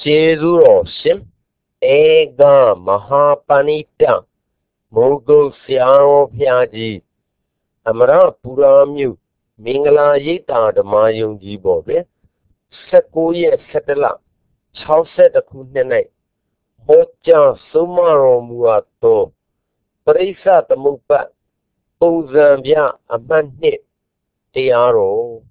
Jesu Sim Ega Mahapanita Mogo Siao Piaji Amara Puramu Mingala Yita the Mayung Gibobe Sequoia Setela Chauset a Kunene Hocha Sumaro Muato Parisa the Mupa Ozambia a Manit Tiaro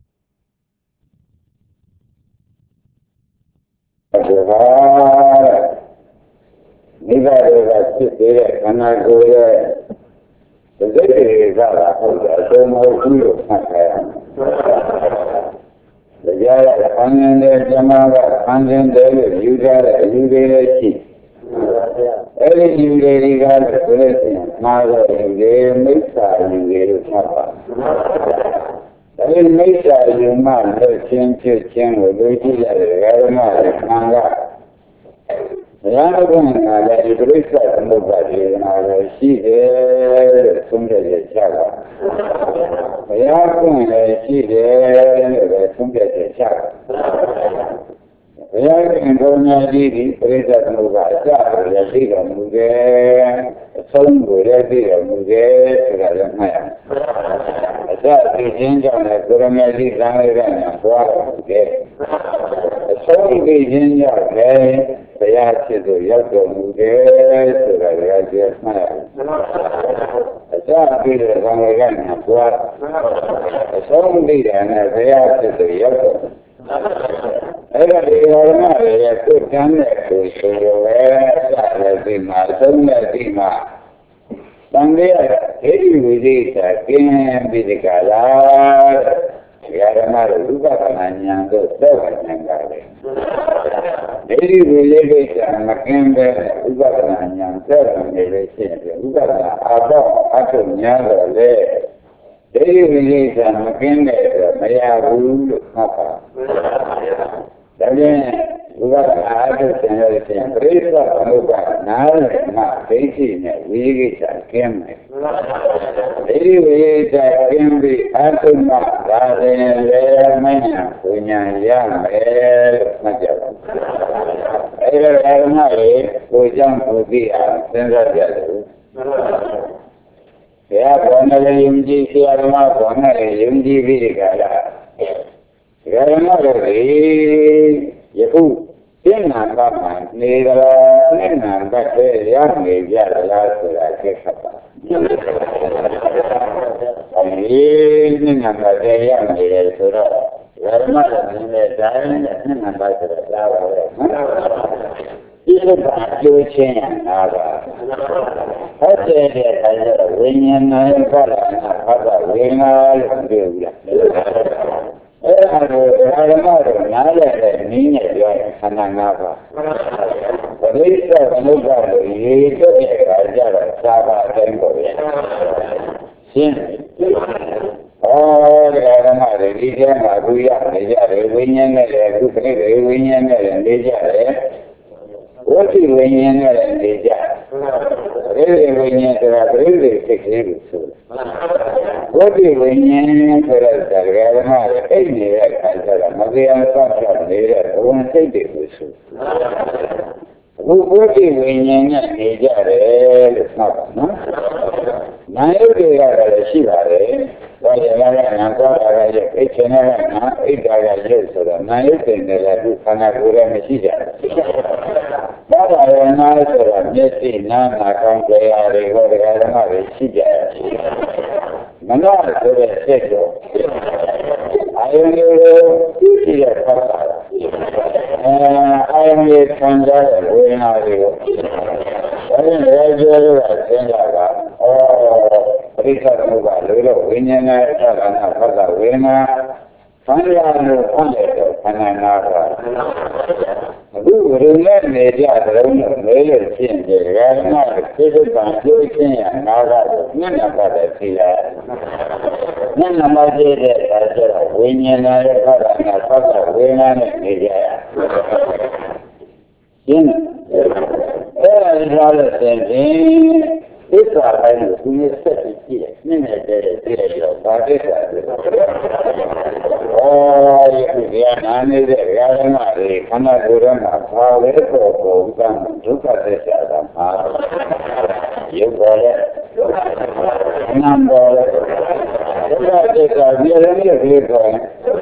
နာနေတဲ့ရာဇနာတွေခန္ဓာကိုယ်ထဲမှာဘာပဲပေါ်ပေါ်ကဒုက္ခသစ္စာကမှာရုပ်ပေါ်လဲနာမ်ပေါ်လဲဒုက္ခသစ္စာပြည့်စုံတဲ့ဒီပေါ်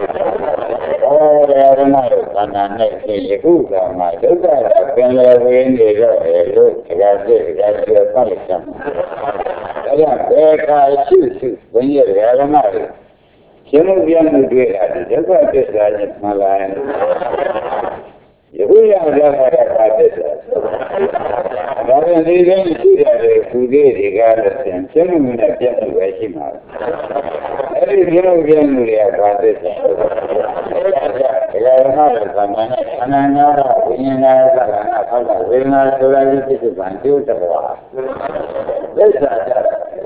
ရာဇနာကိုခန္ဓာနဲ့ယခုကမှဒုက္ခကပင်လယ်ဝင်းနေတော့လို့တရားစစ်တရားစစ်ပတ်လိုက်တယ်ဒါကြောင့်ဘေခါရှိဘုန်းကြီးရာဇနာတွေရှင်းလို့ပြန်လို့တွေ့တာဒီဒုက္ခသစ္စာနဲ့မှလာရင်ယခုရတဲ့အခါသစ္စာဒါပြန်ဒီကနေ့ရှိတဲ့သူသေးတွေကလည်းရှင်းလို့နဲ့ပြတ်လို့ပဲရှိမှာအဲ့ဒီရှင်းလို့ပြန်လို့ရတာသစ္စာဒါကမှလည်းသမဏေအနန္တရဝိညာဏသက္ကနာဖောက်ဝေဒနာဆိုတဲ့ပြစ္ဆုတ်ကံကျိုးတော်သစ္စာသ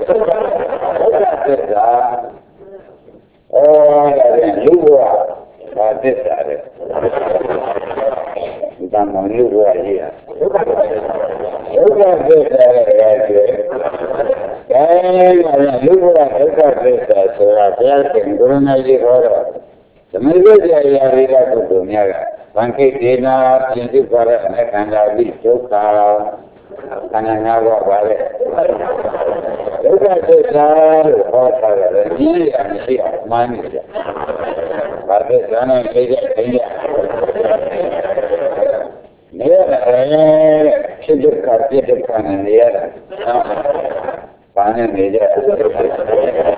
စ္စာလူဘဝဘာသစ္စာလဲဒါမှမဟုတ်လူဘဝကြီးอ่ะဒုက္ခသစ္စာရဲ့ကျဲလူဘဝဒုက္ခသစ္စာဆိုတာဘုရားရှင်ကိုရဏကြီးဟောတော့သမီးတို့ကြာရာရိကပုဂ္ဂိုလ်များကဗံခိတေနာပြင်စုပါရနဲ့ခန္ဓာပြီးဒုက္ခခန္ဓာ၅ပါးပါလေဒုက္ခသစ္စာလို့ဟောတာလည်းဒီရမရှိအောင်မှန်းနေကြ။ဘာသစ္စာနဲ့သိကြသိကြ။နေရတယ်ဖြစ်ဒုက္ခပြဒုက္ခနဲ့နေရတယ်။ဘာနဲ့နေကြ။ဖြစ်ဒုက္ခပြဒုက္ခ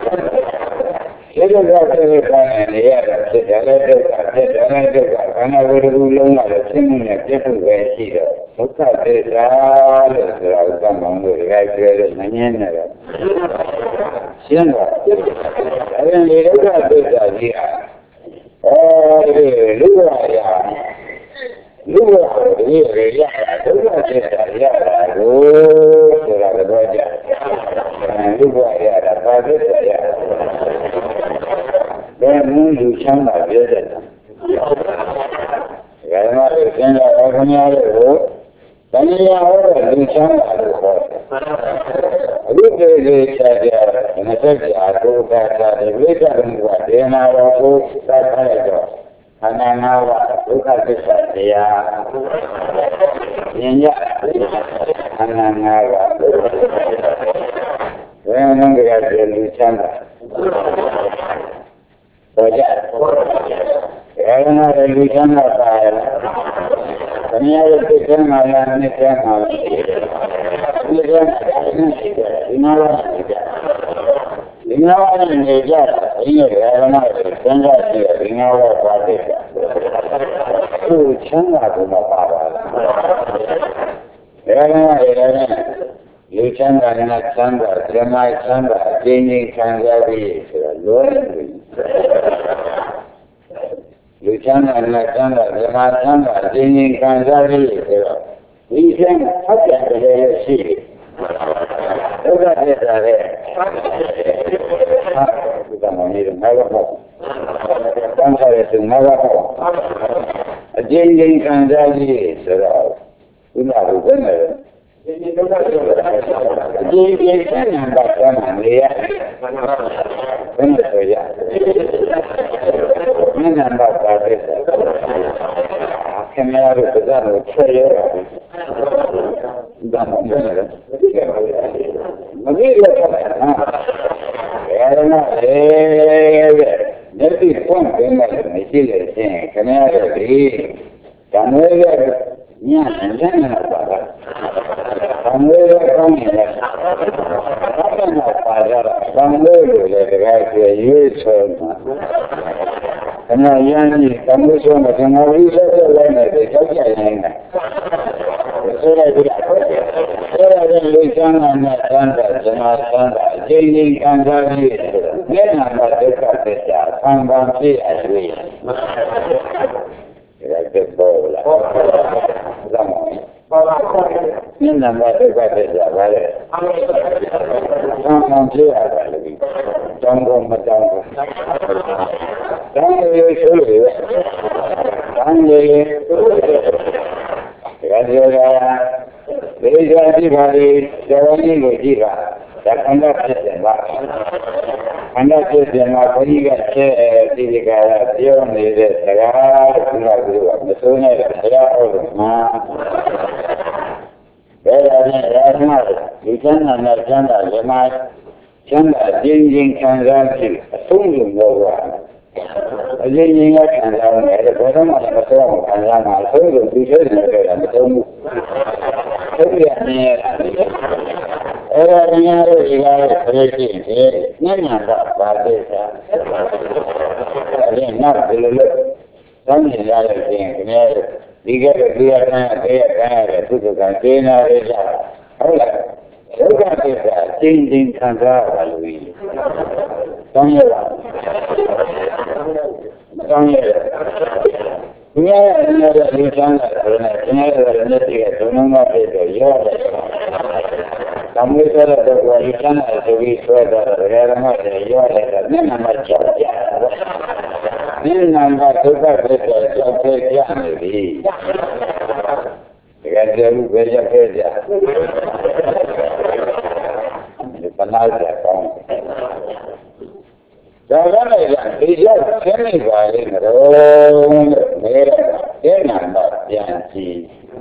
နဲ့နေရတယ်ဖြစ်တယ်လည်းဒုက္ခဖြစ်တယ်လည်းဒုက္ခခန္ဓာကိုယ်တစ်ခုလုံးကလည်းဖြစ်မှုနဲ့ပြည့်စုံပဲရှိတယ်ဒုက္ခသစ္စာလို့ဆိုတာဥပ္ပမောင်တို့ဒီကပြောတဲ့နည်းနည်းနဲ့ရှင်းတော့အဲဒီဒုက္ခသစ္စာကြီးဟာလူ့ဘဝရာလူ့ဘဝဒီရဒုက္ခသစ္စာရတာကိုဆိုတာတော့ကြလူ့ဘဝရတာဘာသစ္စာရဘယ်နည်းလူချမ်းသာပြောတဲ့ဒါကမှသင်္ကြန်အခမ်းအနားတွေကိုတဏှာဟောတဲ့လူချမ်းသာလို့ခေါ်တယ်အခုဒီလိုချာကြမသက်ကြအတူတာတဲ့ဝိသရမှုကဒေနာတော်ကိုသတ်ထားလိုက်တော့ခန္ဓာ၅ပါးဒုက္ခသစ္စာတရားဉာဏ်ရခန္ဓာ၅ပါးဘယ်နည်းကြတဲ့လူချမ်းသာပေါ်ကြရဟနာလူချမ်းသာပါရဲ့ခဏရတဲ့ကျမ်းမာလာနဲ့ကျမ်းမာလာဒီကဒီနာလာဒီနာလာနေကြအင်းရဟနာကိုကျမ်းသာကြည့်ဒီနာလာပါတယ်သူချမ်းသာကိုမပါပါဘူးရဟနာရဟနာလူချမ်းသာနဲ့ချမ်းသာဓမ္မချမ်းသာအကျဉ်းချင်းခံစားပြီးဆိုတာလွယ်တယ်လူချမ်းသာနဲ့ချမ်းသာဓမ္မချမ်းသာအကျဉ်းချင်းခံစားပြီးဆိုတော့ဒီအချင်းဖတ်တယ်လည်းရှိတယ်ဒုက္ခသစ္စာလည်းဒီကမှနေတော့ငါကတော့တန်ခါရတဲ့ငါကတော့အကျဉ်းချင်းခံစားပြီးဆိုတော့ဥနာဘုရားနဲ့ဒီဒုက္ခသစ္စာဒီကျမ်းနာတာကမှနေရဘယ်လိုဆိုရမင်းနာတာပါတဲ့ခင်ဗျားတို့ကလည်းချဲရတာဒါမှမဟုတ်လည်းမကြည့်ရတော့ဘယ်နာနေဒီပုံကလည်းမရှိလေချင်းခင်ဗျားတို့ဒီဓမ္မရဲ့ညံ့နေတာပါလားဓမ္မရဲ့ကောင်းနေတာဘာမှမပါကြတော့ဓမ္မလို့လည်းတကယ်ကျေရွေးဆုံးမှာခဏရမ်းကြီးဓမ္မဆုံးမကငါဝိသက်လည်းနဲ့ကြောက်ကြနေတာဆိုရပြီဆိုရတဲ့လူချမ်းသာနဲ့ချမ်းသာဇနာချမ်းသာအကျဉ်းချင်းခံစားပြီးမျက်နှာမှာဒုက္ခသစ္စာခံပါဖြစ်အရွေးဒါကပေါ်လာဒါမှမျက်နှာမှာဒုက္ခသစ္စာပါလေခံပါဖြစ်ရတယ်လေတောင်းတော့မတောင်းဘူးတောင်းရဆိုလို့တောင်းရဒါကြောင့်ဒေဇာတိပါဠိစေဝနည်းကိုကြည့်ပါဒါခန္ဓာဖြစ်တယ်ပါခန္ဓာဖြစ်တယ်မှာဘုန်းကြီးကဒီကရာပြောနေတဲ့စကားကမဆုံးတဲ့ဆရာဟောတယ်မှာဘယ်လိုလဲဒီချမ်းသာနဲ့ချမ်းသာဓမ္မချမ်းသာခြင်းခံစားပြီးအဆုံးလို့ပြောတာအရင်ကခံစားရတယ်ဘယ်တော့မှမဆုံးအောင်ခံစားမှာအဆုံးလို့ဒီလိုနေတာမဆုံးဘူးဟုတ်ရနေအဲ့ဒါဉာဏ်ရဲ့ဒီကားရဲ့ပြည့်စုံတယ်ဉာဏ်ကပါသေးတာအဲ့နောက်ဒီလိုလို့သောင်းနေရတဲ့ခြင်းခင်ဗျာဒီကဲဒီရကံတဲ့ကံရတဲ့သုတကံကျင်းလာရကြဟုတ်လားဒုက္ခသစ္စာကျင်းချင်းခံစားရလို့ဤသောင်းရပါသောင်းရဒီရတဲ့ဒီကံကဆိုနေကျင်းရတဲ့လက်ရှိကသုံးလုံးကပြည့်တော့ရောတယ်သမေတ္တရတော့ဒီကံအဆိုပြီးဆွဲတာရရမတွေရောတယ်မျက်နှာမှာကြောက်ကြဒီနာမဒုက္ခသစ္စာကြောက်ခဲ့ကြနေပြီဒီကတည်းကဘယ်ရောက်ခဲ့ကြဒီပနာကြကောင်းဒါကလည်းဒီကြောင့်ဆင်းနေပါလေမတော်နေတဲ့နာမပြန်ကြည့်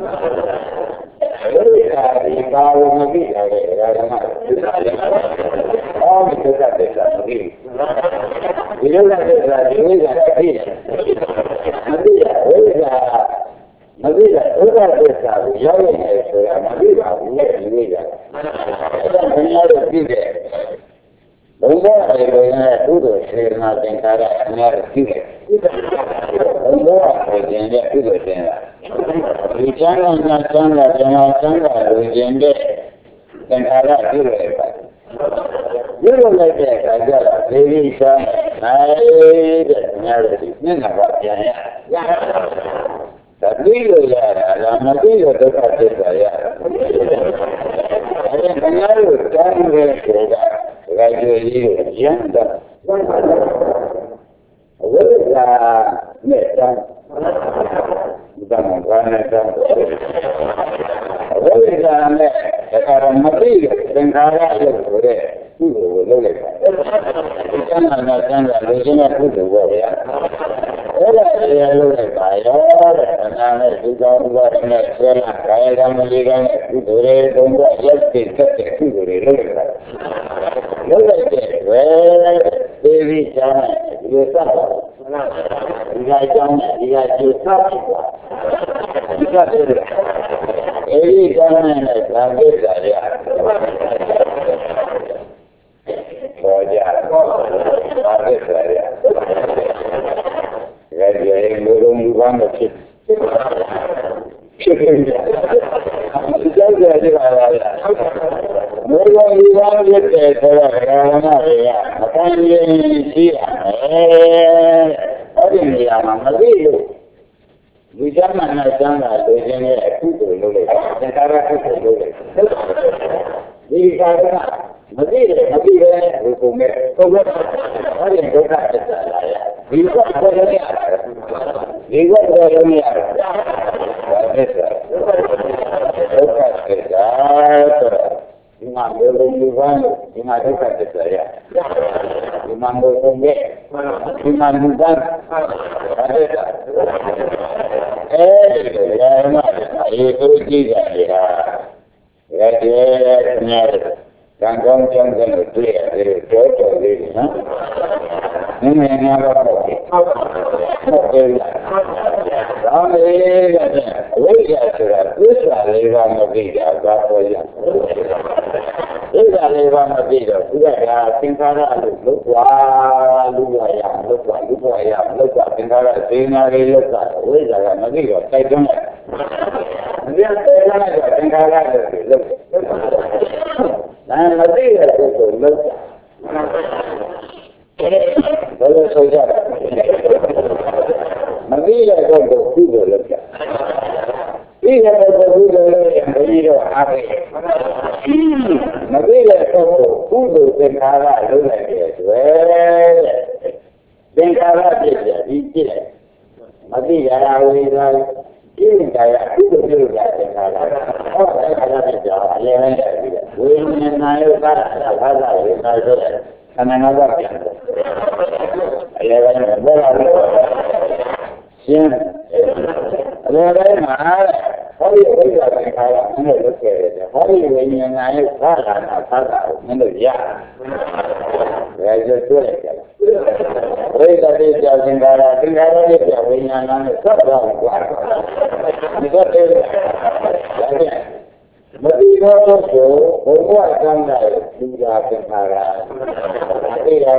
ဒီကာဝမပြီးတယ်ဒါကမှအော်ဒီကတည်းကမပြီးဒီလိုလည်းဒီဝိဇ္ဇာသိတယ်မပြီးရဝိဇ္ဇာမပြီးရဥပ္ပဒေစာကိုရောက်နေဆိုတာမပြီးပါဘူးလေဒီဝိဇ္ဇာအဲ့ဒါဘယ်လိုလဲပြီးတယ်ဘုရားရဲ့ဘုရားသူ့တို့စေနာသင်္ခါရအများကြီးတယ်ဘုရားကိုကျင်တဲ့သူ့တို့သင်တာဒီချမ်းသာနဲ့ချမ်းသာတယ်မှာချမ်းသာလို့ကျင်တဲ့သင်္ခါရပြုရပါပြုရလိုက်တဲ့အခါကျတော့ဒေဝိသာနိုင်တဲ့များလို့မျက်နှာကပြန်ရသတိလို့ရတာလားမသိလို့ဒုက္ခသစ္စာရအဲ့ဒါများလို့တောင်းရဲဆိုတာဒါကြည့်ရရမ်းတာဝိဇ္ဇာနဲ့တောင်းဒါမှဘာနဲ့တောင်းဝိဇ္ဇာနဲ့ဒါကမသိတဲ့သင်္ခါရလို့ဆိုတဲ့သူ့ကိုလုပ်လိုက်တာကျမ်းစာနဲ့ကျမ်းစာလူချင်းနဲ့သူ့ကိုပေါ့ဗျာအဲ့ဒါတရားလုပ်လိုက်ပါရောတဲ့အနာနဲ့ဒီကောင်ကနဲ့ဆွဲလာကာယကံလေးကနဲ့သူ့ကိုယ်ရဲ့သုံးဖို့ရက်တည်သက်တဲ့သူ့ကိုယ်လုပ်လိုက်တာလုပ်လိုက်တဲ့ဝဲသေဝိချာဒီလိုစတာဒီကကြောင်းဒီကကျူစတာဒီကတည်းကအဲဒီကောင်းတဲ့ဇာတိစာရပေါ်ကြဇာတိစာရဒါကြရင်လူလုံးလူကောင်းမဖြစ်ဖြစ်နေတယ်ဒီကြောင့်ကြရပါလားလူလုံးလူကောင်းဖြစ်တဲ့ဆိုတော့ဓမ္မတွေကမခံရင်ရှိရမယ်အဲ့ဒီနေရာမှာမသိလို့လူချမ်းသာနဲ့ချမ်းသာလူချင်းရဲ့အခုကိုလုပ်လိုက်တာသင်္ခါရအခုကိုလုပ်လိုက်ဒီကာကမသိတယ်မသိတယ်ဘုကုမဲ့ဟုတ်ကဲ့အဲ့ဒီဒုက္ခသစ္စာလာရဒီကဘောရနေရတယ်ဒီကဘောရနေရတယ်ဘာသစ္စာဒုက္ခသစ္စာဒီမှာဘယ်လိုလူပန်းဒီမှာဒုက္ခသစ္စာရဒီမှာဘုကုမဲ့ဒီမှာလူပန်းဘာသစ္စာအဲဒီကမှအေးကိုကြည့်ကြနေတာဒါကြည့်နေကံကောင်းချမ်းသာလို့တွေ့ရတယ်တော်တော်လေးနော်နည်းနည်းများတော့ဟုတ်ကဲ့ဒါလေးကဝိဇ္ဇာဆိုတာသစ္စာလေးပါမသိတာဘာပေါ်ရသစ္စာလေးပါမသိတော့သူကသင်္ခါရလို့လုတ်သွားလူရရလုတ်သွားလူရရလုတ်သွားသင်္ခါရစေနာလေးလုတ်သွားဝိဇ္ဇာကမသိတော့တိုက်တွန်းတယ်ဒီတဲ့လည်းသင်္ခါရလို့လုတ်နာမသိတဲ့ပုဂ္ဂိုလ်လုတ်ဘယ်လိုဆိုကြလဲမသိတဲ့ပုဂ္ဂိုလ်ကုသိုလ်လုပ်ကြသိတဲ့ပုဂ္ဂိုလ်ကုသိုလ်လုပ်ရင်ဘယ်လိုအားဖြင့်မသိတဲ့ပုဂ္ဂိုလ်ကုသိုလ်သင်္ခါရလုပ်လိုက်တဲ့တွေ့သင်္ခါရဖြစ်ပြဒီကြည့်လိုက်မသိရတာဝိသာဒီနေတာရကုသိုလ်ပြုတာသင်္ခါရဟောသင်္ခါရဖြစ်ကြအရင်ကဝိညာဏယုတ်တာဘာသာဝိသာဆိုတဲ့ခန္ဓာငါးပါးပြန်တယ်အလည်းပဲဘောလာရှင်းလည်းပဲမှာဟောဒီဝိဇ္ဇာသင်္ခါရမင်းတို့လုပ်ခဲ့တယ်ဟောဒီဝိညာဉ်ရဲ့သာလာနာသာတာကိုမင်းတို့ရဘယ်လိုတွေ့လဲဝိဇ္ဇာတိကြောင့်သင်္ခါရသင်္ခါရရဲ့ဝိညာဏနဲ့သတ်တော့ကွာဒီတော့တယ်မတိတော်ဆိုဘုရားကံတဲ့ဒီဟာသင်္ခါရဒီဟာ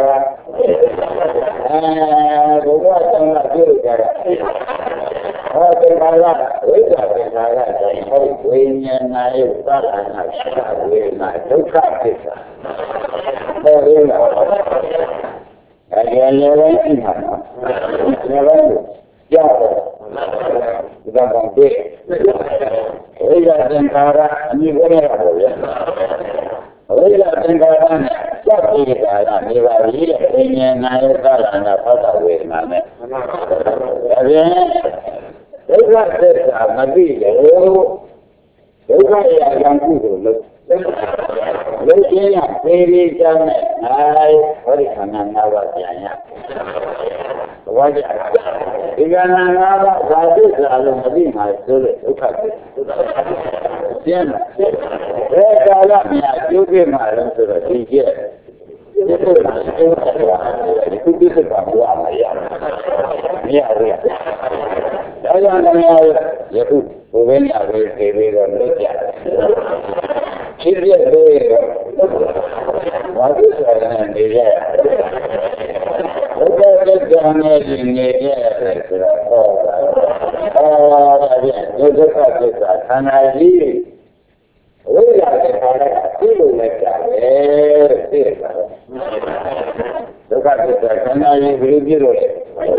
ဘုရားကံတဲ့ဒီကြတာဟောသင်္ခါရဝိဇ္ဇာသင်္ခါရတိုင်းဟောဝိညာဏရဲ့သာလနာဝေဒနာဒုက္ခသစ္စာဟောရင်းလားအဲဒီလည်းပဲရှိမှာနော်လည်းပဲကြောက်တယ်ဒါကောင်ပြည့်ဝိဇ္ဇာသင်္ခါရအမိဘယ်ရပါလဲဝိဇ္ဇာသင်္ခါရနဲ့စက်ပြီးတာကနေပါပြီတဲ့ဝိညာဏရဲ့သာလနာဖောက်တာဝေဒနာနဲ့ဒါပြန်ဒုက္ခသစ္စာမသိတယ်ဒုက္ခရဲ့အကြောင်းကုသိုလ်လို့ချင်းရပေရီချမ်းနဲ့ဟောဒီခန္ဓာ၅ပါးပြန်ရဘာကြဒီခန္ဓာ၅ပါးဘာသစ္စာလို့မသိမှဆိုလို့ဒုက္ခသစ္စာရှင်းလားဘယ်ကာလများကျိုးပြမှာလဲဆိုတော့ဒီကျက်ဒီလိုပါဒီကုသစ်ကဘဝမှာရမရဘူးဒါကြောင့်လည်းယခုဘုရားညာလေးပြေပြီးတော့လွတ်ကြဖြစ်ပြသေးဘာလို့ဆိုရလဲနေရဘုရားလက်ကြမ်းနဲ့နေရတယ်ဆိုတော့ဟောဒါပြန်ဒုက္ခသစ္စာခန္ဓာကြီးဝိဇ္ဇာသင်္ခါရသိလို့လည်းကြတယ်သိရပါတော့ဒုက္ခသစ္စာခန္ဓာကြီးဘယ်လိုပြလို့လဲ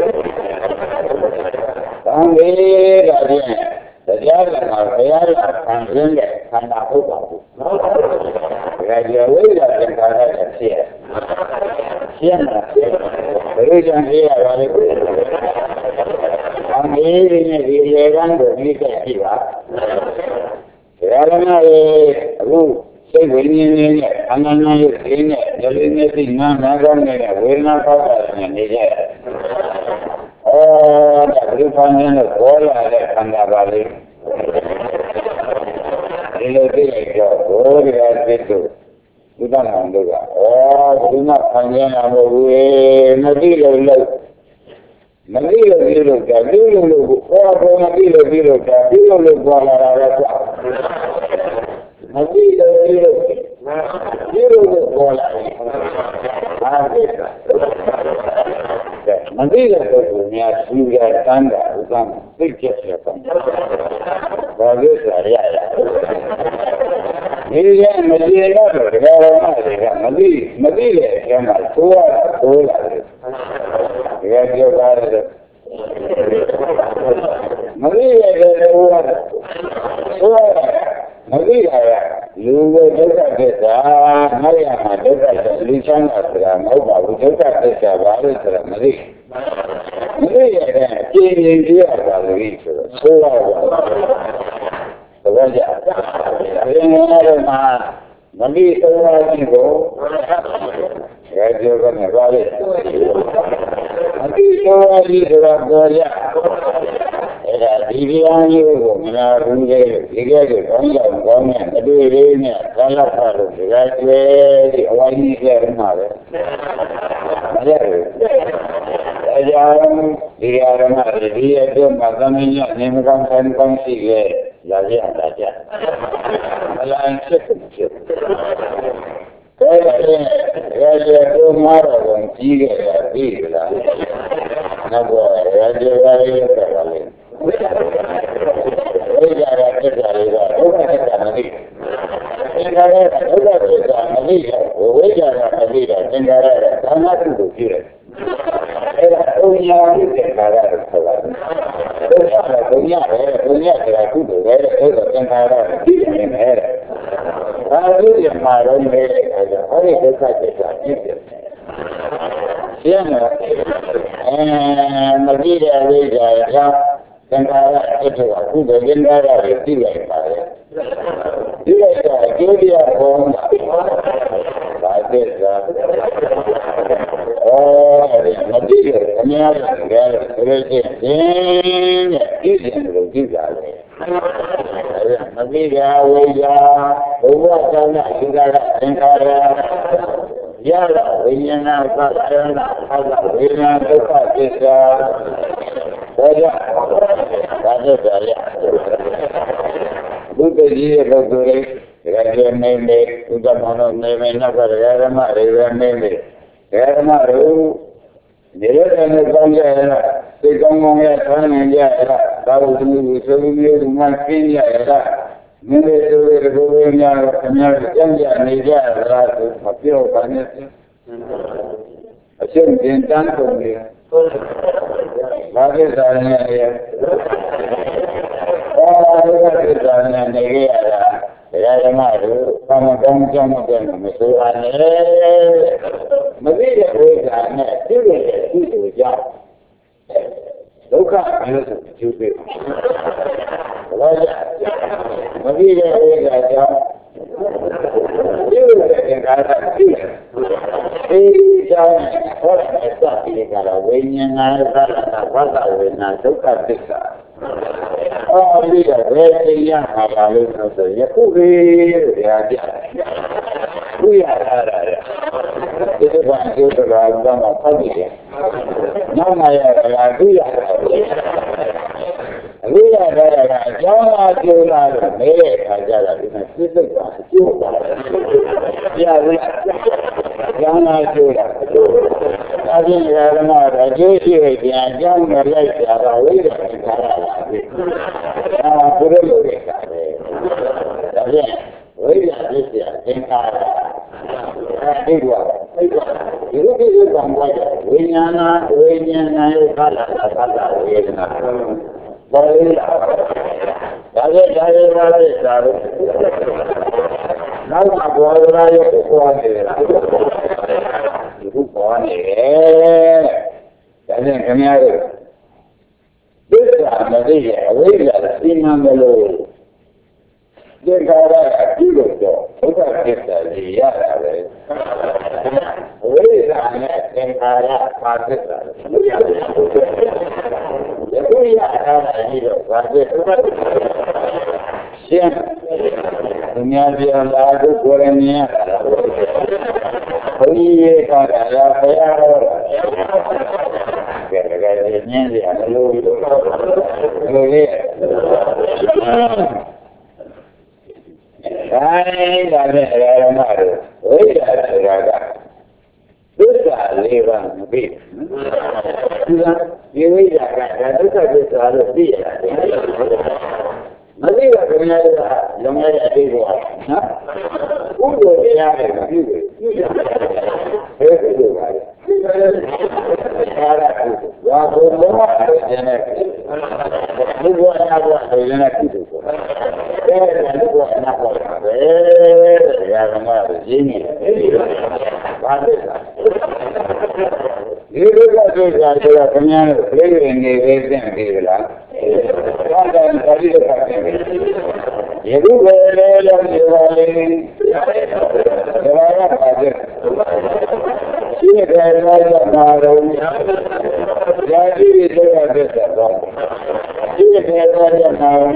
ကောင်းပြီဒါဖြင့်တရားကမှာဘုရားကခံရင်းတဲ့ခန္ဓာဟုတ်ပါဘူးနော်ဒါကြဝိဇ္ဇာသင်္ခါရနဲ့ဖြစ်ရရှင်းလားဘယ်လိုကြံရရပါလဲကောင်းပြီဒီနေ့ဒီလေကန်းကိုဒီကဲကြည့်ပါဒါကလည်းအခုစိတ်ဝိညာဉ်နဲ့အနန္တရဲ့ခင်းနဲ့ဒလိနဲ့သိနာနာကောင်းနေတဲ့ဝေဒနာပေါက်တာနဲ့နေကြတယ်ဒါပြိပန်းနဲ့ပေါ်လာတဲ့ခန္ဓာပါလေဒီလိုသိရတော့ဘိုးရတဲ့သူဘုရားနာမ်တို့ကဒီမှာခံရတာမဟုတ်ဘူးမသိလို့လို့မသိလို့ပြီးလို့ကြပြီးလို့ဘောမသိလို့ပြီးလို့ကြပြီးလို့ပေါ်လာတာပဲကွာမသိလို့ပြီးလို့ပြီးလို့ပေါ်လာတာဟာမသိတဲ့ပုဂ္ဂိုလ်များသူရတန်းတာဥပမာသိချက်ရပါဘာလို့ဆိုရရဒီကမသိရတော့ဒကာရမတွေကမသိတဲ့အချိန်မှာသိုးလာတယ်ဒကာပြောတာလေမသိရတဲ့ဟိုမသိရလူကိုဒုက္ခသစ္စာမရမှာဒုက္ခသစ္စာလူချမ်းသာဆိုတာမဟုတ်ပါဘူးဒုက္ခသစ္စာဘာလို့ဆိုတာမသိရတဲ့ကြည်ရင်ကြရပါလို့ဆိုတော့ဆိုးတော့ပါသဘောကျဒီနေ့မှာမသိဆုံးပါဘူးကိုရဲကြောကနေပါလေမသိဆုံးပါဘူးဆိုတော့ပေါ်ရအဲ့ဒါဒီပြန်ကြီးကိုမနာဘူးလေဒီကဲကိုကောင်းနဲ့အတွေ့အကြုံနဲ့ဆန္ဒထားလို့ဒီကဲဒီအဝိုင်းကြီးကျရမှာပဲမရဘူးအကြောင်းဒီရမဒီအတွက်မှာသမင်းညနေမကောင်းဆိုင်ကောင်းရှိခဲ့လာရတာကြမလန်ချက်ချက်အဲ့ဒါရဲ့တို့မှာတော့ကြီးခဲ့တာပြီးလားနောက်တော့ရကြပါရဲ့တယ်ပါလေဝိဇ္ဇာရတဲ့ကြလေးကဒုက္ခသစ္စာမသိသင်္ခါရဒုက္ခသစ္စာမသိဝိဇ္ဇာရမသိတာသင်္ခါရဓမ္မတုကိုကြည့်တယ်အဲ့ဒါဥညာဝိသင်္ခါရလို့ဆိုတာဒုက္ခကဥညာပဲဥညာဆိုတာကုသိုလ်ပဲအဲ့ဒါသင်္ခါရကြည့်နေတယ်ဒါလို့ရမှာတော့လေအဲ့ဒါဟောဒီဒုက္ခသစ္စာကြည့်တယ်ရှင်းလားမသိတဲ့ဝိဇ္ဇာရသင်္ခါရအထက်ကကုသိုလ်သင်္ခါရကိုသိလိုက်ပါလေဒီလိုက်တာအကျိုးတရားဘုံဘာသစ္စာမသိရများရတယ်ဆိုလို့ရှိရင်ဒီစဉ်ကိုကြည့်ကြတယ်မသိကြဝိညာဘုရားသနာရှိတာကသင်္ခါရရတာဝိညာဏပတ္တနာအာသဝေဒနာဒုက္ခသစ္စာဒါကြောင့်ဒါနဲ့ကြရဘုဒ္ဓကြီးရဲ့ပုဂ္ဂိုလ်တွေရကြနေနေဥဒ္ဓမောနနေနေနောက်ကရဓမ္မတွေရနေနေဓမ္မတို့နေရတဲ့ကောင်းကြရတာသိကောင်းကောင်းရဆန်းနေကြရတာသာဝတ္ထုဆိုမျိုးဒီမှာကျင်းရတာမင်းတို့တို့ကိုများတော့အများကြီးကြံ့ကြနေကြရတာဆိုမပြောပါနဲ့အရှင်ကျင်တန်းကုန်နေဘာဖြစ်တာလဲဘာဖြစ်တာလဲနေရတာဓမ္မတို့ဘာမှကောင်းကြောင်းမတဲ့မဆိုးရနဲ့မသိတဲ့ဝိဇ္ဇာနဲ့သိတဲ့ကုသိုလ်ကြောင့်ဒုက္ခမျိုးစုကျူးပေးဘာလဲမသိတဲ့ဝိဇ္ဇာကြောင့်သိတဲ့သင်္ခါရသိတယ်ဒီကြောင့်ဟောတဲ့စသည်ကတော့ဝိညာဏသဘာဝဝေဒနာဒုက္ခသစ္စာအော်ဒီကဘယ်တရားဟာပါလို့ဆိုရခုခေတ်ရာကြခုရတာရတယ်ဒီကဘာကျိုးတော်ကတော့ဖောက်ကြည့်နောက်မှရတာခုရတာအခုရတာကအကြောင်းအကျိုးလားလို့မဲတဲ့အခါကျတော့ဒီမှာသိစိတ်ကအကျိုးပါပြရကြောင်းအကျိုးလားအပြင်ဓမ္မအကျိုးရှိတဲ့ပြန်အကြောင်းနဲ့လိုက်ကြတာဝိရခါရတာဘုရားလိုရတာပဲဒါဖြင့်ဝိရပစ္စယသင်္ခါရအဲဒီတော့ဒီလိုမျိုးကံပေါ်ဝိညာဏရဲ့ခါလာတာဝေဒနာဘာလဲဒါလည်းဒါလည်းနောက်မှဘောရရဲ့ပေါ်နေတယ်ဒီပေါ်နေတယ်ဒါနဲ့ခင်ဗျားတို့သစ္စာမသိရဲ့အဝိဇ္ဇာသိမှမလို့သင်္ခါရပြုလို့တော့ဘုရားသစ္စာကြီးရတာပဲအဝိဇ္ဇာနဲ့သင်္ခါရပါသစ္စာယခုရတာလည်းတော့ဘာဖြစ်ရှင်းသူများပြောလာတို့ကိုယ်ရင်းရတာဘုရားရဲ့ခါတာဘုရားတော်ကဲဒါကလည်းညင်းရမလို့လို့လေဒါနဲ့ဓမ္မတို့ဝိရဆိုတာကဒုက္ခလေးပါမပြီးဘူးဒီဝိရကဒုက္ခသစ္စာလို့သိရတယ်မသိတော့ခင်ဗျားတို့ကလုံရတဲ့အသေးပေါ်နော်ဥဒ္ဒေတရားတွေမပြုဘူးဘယ်လိုပါလဲဒါရကုဝါဘုံဘောအဲ့ဒီနဲ့ဒီဘောနာဘောအဲ့ဒီနဲ့ပြုတယ်အဲဒီဘောနာဘောပဲတရားဓမ္မကိုရင်းနေဘာဖြစ်လဲဒီလိုကဆိုကြတော့ခင်ဗျားတို့ပြေးနေသေးတယ်ပြေးလားဘာသာပါဠိလိုပါတယ်ယေရုဝေလေလောဒီဝါလေဒါရပါတယ်ရှိတယ်လားမာရုံယာတိတွေရတဲ့တော့ရှိတယ်လားမာရုံ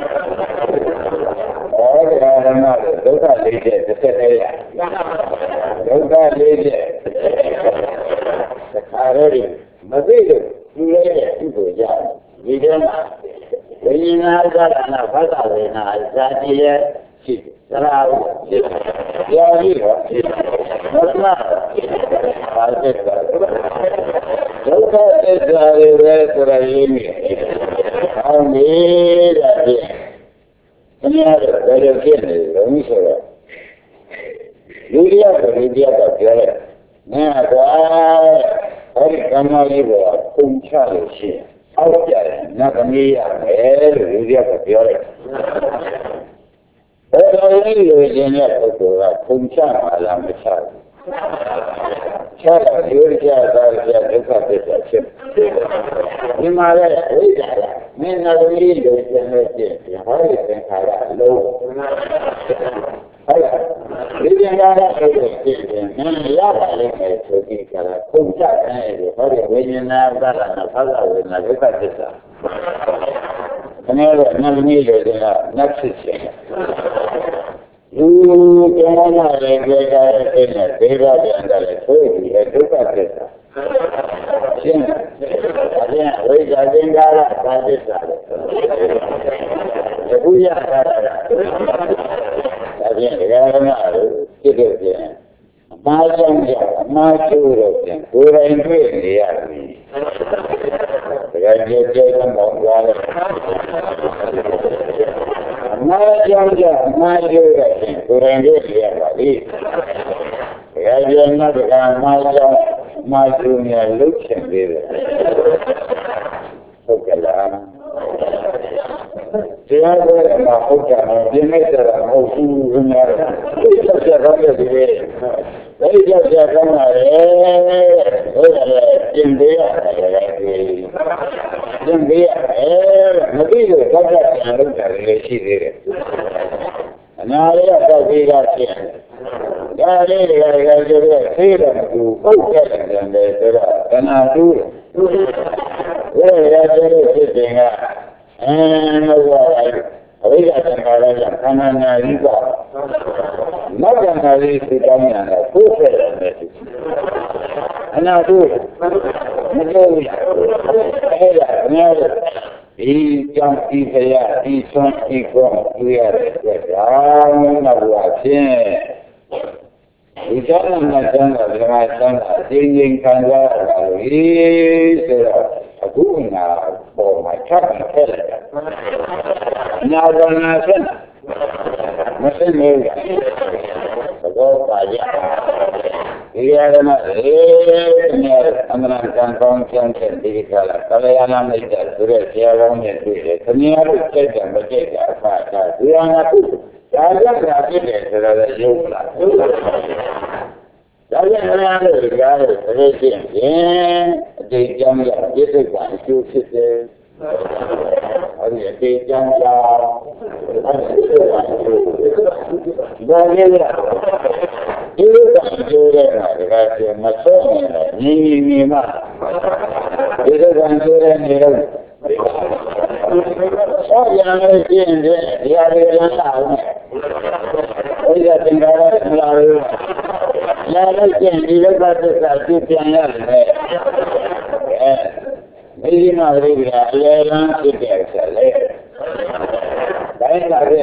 ဩဒါရမဒုက္ခလေးတဲ့တစ်ဆက်တည်းရဒုက္ခလေးတဲ့သခါရည်မသိလို့ဒီလေးတဲ့ပြုကိုကြဒီထဲမှာဝိညာဏသာရဏဘာသာဝေနာဇာတိရဲ့ရှိသလားရှိရာကြီးတော့ရှိဘုရားဘာဖြစ်လဲဒုက္ခသစ္စာတွေပဲဆိုရရင်းနေအောင်းနေတဲ့ဖြင့်အများတော့ဘယ်လိုဖြစ်နေလဲဆိုတော့လူရကလူရကပြောတယ်ငါကွာအဲ့ဒီကံမလေးကပုံချလို့ရှိရင်အောက်ကြတယ်နတ်သမီးရမယ်လို့လူရကပြောတယ်ဘယ်လိုလဲလို့ရှင်တဲ့ပုဂ္ဂိုလ်ကပုံချမှာလားမချဘူးချတာရိုးကြတာကြဒုက္ခသစ္စာဖြစ်ဒီမှာလည်းဝိဇ္ဇာကမင်းနာသမီးလို့ရှင်တဲ့ဖြင့်ဟောဒီသင်္ခါရအလုံးဟုတ်လားဒီပြင်္ဂါရဖြစ်တယ်မင်းရပါလိမ့်မယ်ဆိုပြီးကြတာခုချတယ်ဟောဒီဝိညာဏသာရဏဖသဝေနာဒုက္ခသစ္စာခဏတော့နှလုံးကြီးတွေကနတ်ဖြစ်ခြင်းလူကျမ်းစာတွေကြည့်ကြတဲ့ဒေဝပြန်တယ်ဆိုပြီးဒုက္ခသစ္စာရှင်းတယ်ဝိဇ္ဇာသင်္ကာရသာသစ္စာတခုရတာဒါဖြင့်ဒကာရမတို့ဖြစ်တဲ့ပြန်အမှားကြောင့်အမှားကျိုးတော့ပြန်ကိုယ်တိုင်တွေ့နေရပြီဒကာကြီးကျေးဇူးတော်ပါလေအမှားကြောင့်အမှားကျိုးတော့ပြန်ကိုယ်တိုင်တွေ့နေရပါပြီဒကာကြီးနဲ့ဒကာအမှားကြောင့်အမှားကျိုးများလှုပ်ရှင်သေးတယ်ဟုတ်ကဲ့လားတရားတော်မှာဟုတ်ကြတယ်ဒီနေ့ကျတော့မဟုတ်ဘူးခင်ဗျာဒီချက်ချက်ကောင်းတဲ့ဒီလေးချက်ချက်ကောင်းတာလေဟုတ်တယ်ပြင်ပေးရတယ်ပြင်ပေးရတယ်မပြီးတော့ကောက်ကြပြန်လုပ်တာလည်းရှိသေးတယ်အနာရတောက်ပြီးတာဖြစ်ဒါလေးတွေကကျတော့သိတယ်သူပုတ်ခဲ့တယ်ဆိုတော့ခဏတူးတယ်ရတဲ့ဖြစ်တယ်ကဘုရားအဝိဇ္ဇာသင်္ခါရကြောင့်ခန္ဓာနာရိကနောက်ကနာရိစိတ်ကောင်းညာနဲ့ကိုယ်ဖက်တယ်အနာတုမလို့အဲ့ဒါအများကြီးဒီကြောင့်ဒီခရဒီဆွမ်းဒီကောတွေ့ရတဲ့အတွက်ကြောင့်တော့ဘုရားဖြင့်ဒီကြောင့်နဲ့ကျမ်းစာဓမ္မကျမ်းစာအင်းချင်းခံစားရတာလေဆိုတော့အခုငါပေါ်မှာချက်ထည့်လိုက်တာညာတော်နာဆက်မစင်းနေဘူးဘောပါရဒီရကမှာနေအမှန်ကန်ကောင်းချမ်းတဲ့ဒီကလာကလျာဏမိတ်တဲ့ဆိုတဲ့ဆရာကောင်းနဲ့တွေ့တယ်ခင်ဗျားတို့စိတ်ကမကြိတ်တာအဖတာဒီဟာကဒါကြောင့်ဒါဖြစ်တယ်ဆိုတော့ရုပ်လားဒါပြန်ရတဲ့ကြားတဲ့သိချင်းဖြင့်အတိတ်ကြောင့်ရပြည့်စုံတဲ့အကျိုးဖြစ်တယ်။အဲဒီအတိတ်ကြောင့်ကြောင့်ဒါလေးရဒီလိုကကျိုးတဲ့ဟာဒါကမဆုံးနေနေမှဒီလိုကကျိုးတဲ့နေတော့ဆောရံလေးပြင်းတဲ့ဒီဟာတွေလမ်းလာအောင်။အဲဒီကသင်္ကာရလာလို့လာလို့ကျင်ဒီလောကသစ္စာပြပြန်ရတယ်အဲဒီမှာဒီကအလဲလမ်းဖြစ်တဲ့ဆက်လေတိုင်းလာတဲ့